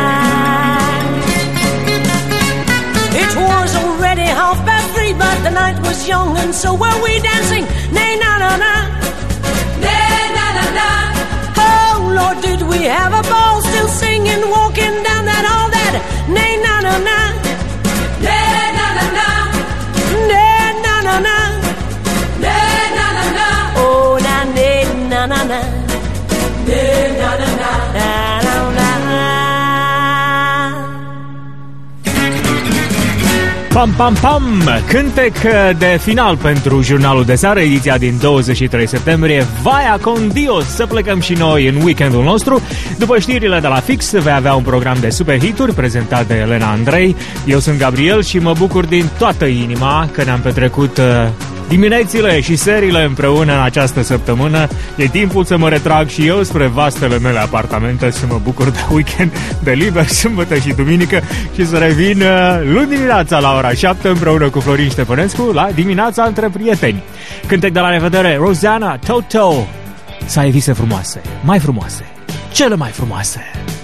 K: It was already half past three, but the night was young and so were we dancing. Nay na na na, nay na na na. Lord, did we have a ball, still singing, walking down that hall, that nay na na na, nay na na na, nay na na na, nay na na na, oh na nay na na na, nay na na na, na na na.
E: Pam, pam, pam! Cântec de final pentru jurnalul de seară, ediția din douăzeci și trei septembrie. Vaya con Dios! Să plecăm și noi în weekendul nostru. După știrile de la Fix, vei avea un program de super hituri prezentat de Elena Andrei. Eu sunt Gabriel și mă bucur din toată inima că ne-am petrecut diminețile și serile împreună în această săptămână. E timpul să mă retrag și eu spre vastele mele apartamente, să mă bucur de weekend, de liber, sâmbătă și duminică și să revin luni dimineața la ora șapte împreună cu Florin Ștefănescu la Dimineața între prieteni. Cântec de la revedere, Rosanna, Toto. Să ai vise frumoase, mai frumoase, cele mai frumoase.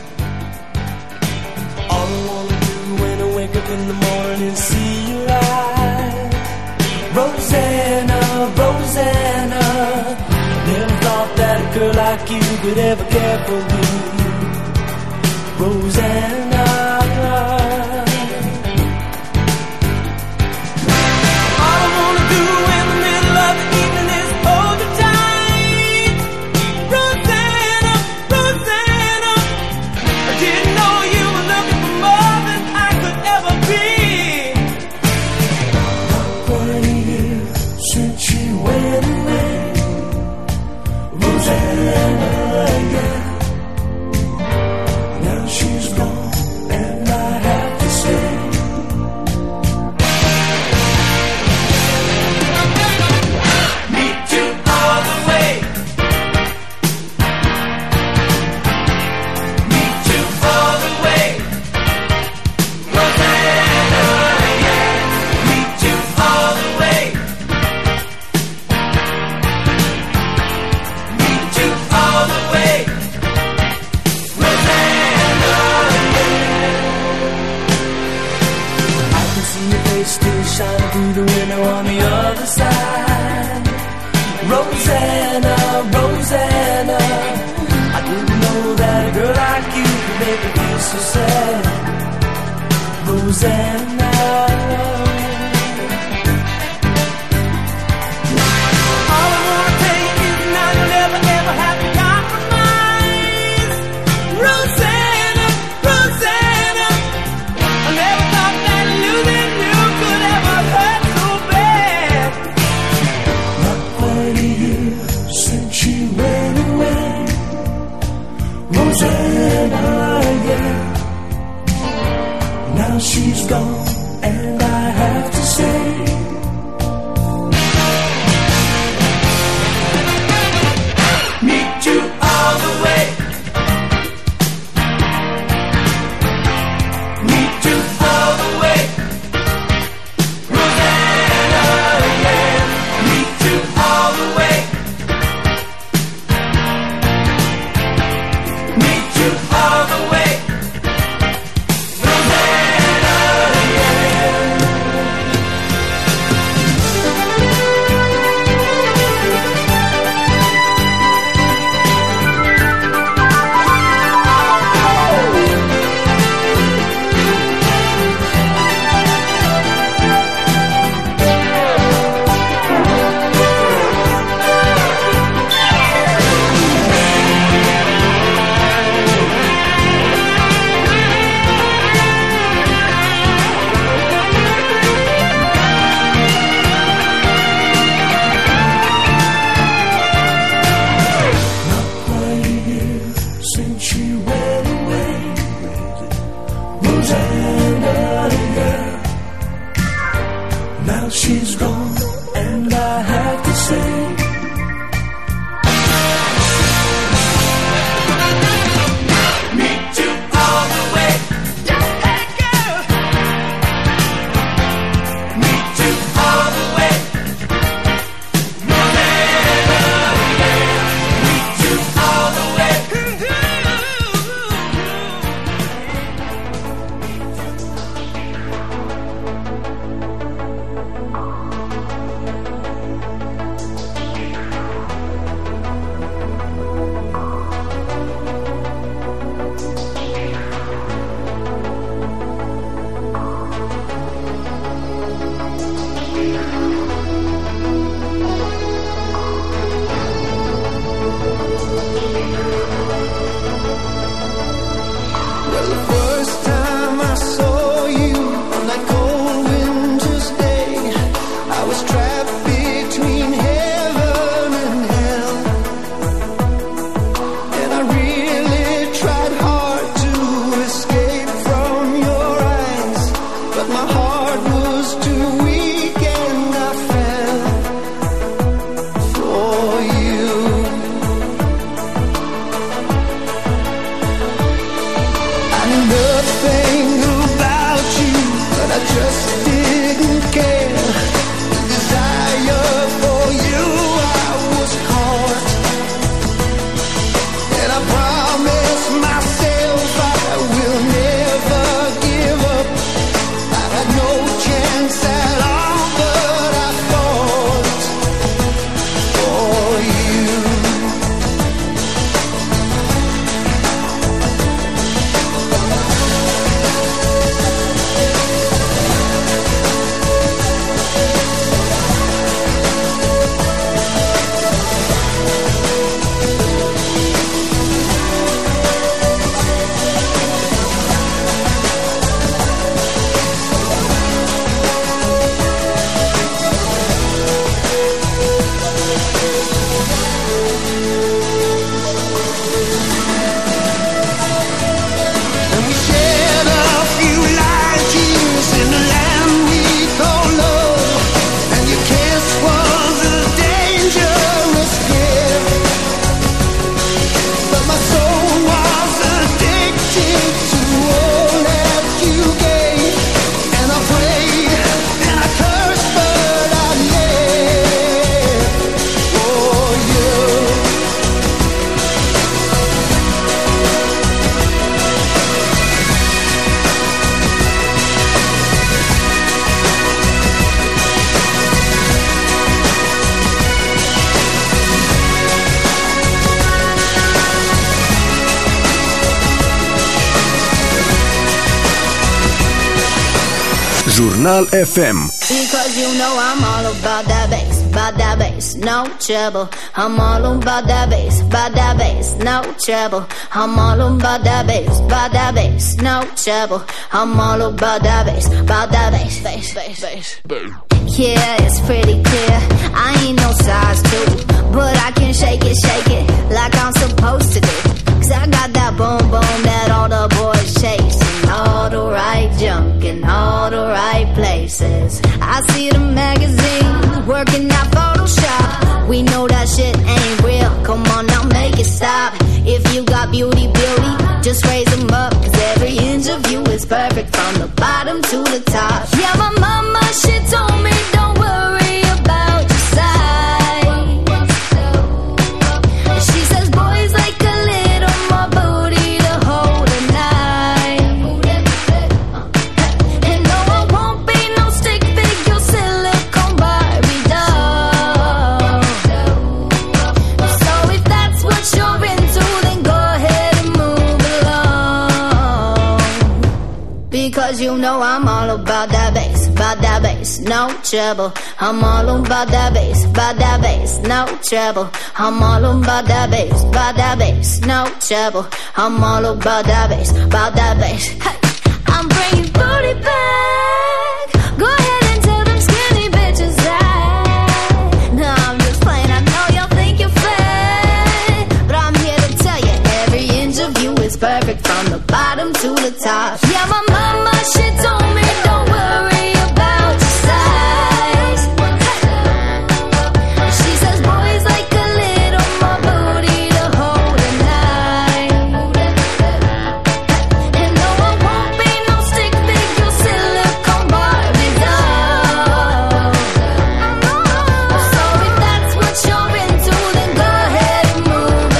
H: All I wanna do when I wake up in the morning is see you live. Rosanna, Rosanna, never thought that a girl like you could ever care for me. Rosanna, all I wanna do in the middle of the evening is hold you tight. Rosanna, Rosanna, I didn't know you were looking for more than I could ever be. Twenty years since you went away, Rosanna, yeah. Now she's gone and I have to say, meet you all the way, meet you all the way, Rosanna, yeah. Meet you all the way, meet you all the way, Rosanna, yeah. I can see your face still shining through the window on the other side. Rosanna, Rosanna, I didn't know that a girl like you could make me feel so sad. Rosanna, all I wanna tell you is now you'll never ever have to compromise. Rosanna, Rosanna, I never thought that losing you could ever hurt so bad. Not quite a year since she went away, Rosanna, yeah. Now she's gone and I have to say, meet you all the way, meet you all the way, Rosanna, yeah. Meet you all the way, meet you all the way, Rosanna, yeah. Quite a year since she went away, Rosanna, yeah. Now she's gone and I have to say, meet you all the way, hey girl, meet you all the way, Rosanna, yeah. Meet you all the way,
S: knew nothing about you, but I just didn't care. The desire for you, I was caught, and I promised myself I will never give up. I had no chance at all, but I fought for you.
A: Jurnal F M.
L: Because you know I'm all about that bass, about that bass, no trouble. I'm all about that bass, about that bass, no trouble. I'm all about that bass, about that bass, no trouble. I'm all about that bass, about that bass, bass, bass, bass. Yeah, it's pretty clear. I ain't no size two, but I can shake it, shake it like I'm supposed to do. Cause I got that boom boom that all the boys chase, and all the right junk in all the right places. I see the magazine working out Photoshop. We know that shit ain't real. Come on now, make it stop. If you got beauty, beauty, just raise them up. Cause every inch of you is perfect from the bottom to the top. Yeah, my mama, she told me don't worry about your size. She says boys like a little more booty to hold a night. And no, I won't be no stick figure silicone Barbie doll. So if that's what you're into, then go ahead and move along. Because you know I'm all about that bass, about that bass, no trouble. I'm all about that bass, about that bass, no trouble. I'm all about that bass, about that bass, no trouble. I'm all about that bass, about that bass. Hey, I'm bringing booty back. Go ahead and tell them skinny bitches that. No, I'm just playing. I know y'all think you're fat, but I'm here to tell you every inch of you is perfect from the bottom to the top. Yeah, my mama, she told me don't worry about your size. She says boys like a little more booty to hold a night. And no, I won't be no stick figure silicone Barbie doll. So if that's what you're into, then go ahead and move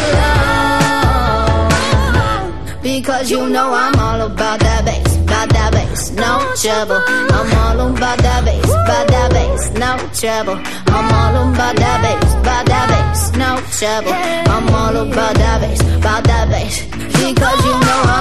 L: along. Because you know I'm all about that bass, about that bass, no trouble. I'm all about that bass, about that bass, no trouble. I'm all about that bass, about that bass, no trouble. I'm all about that bass, about that bass. Because you know I'm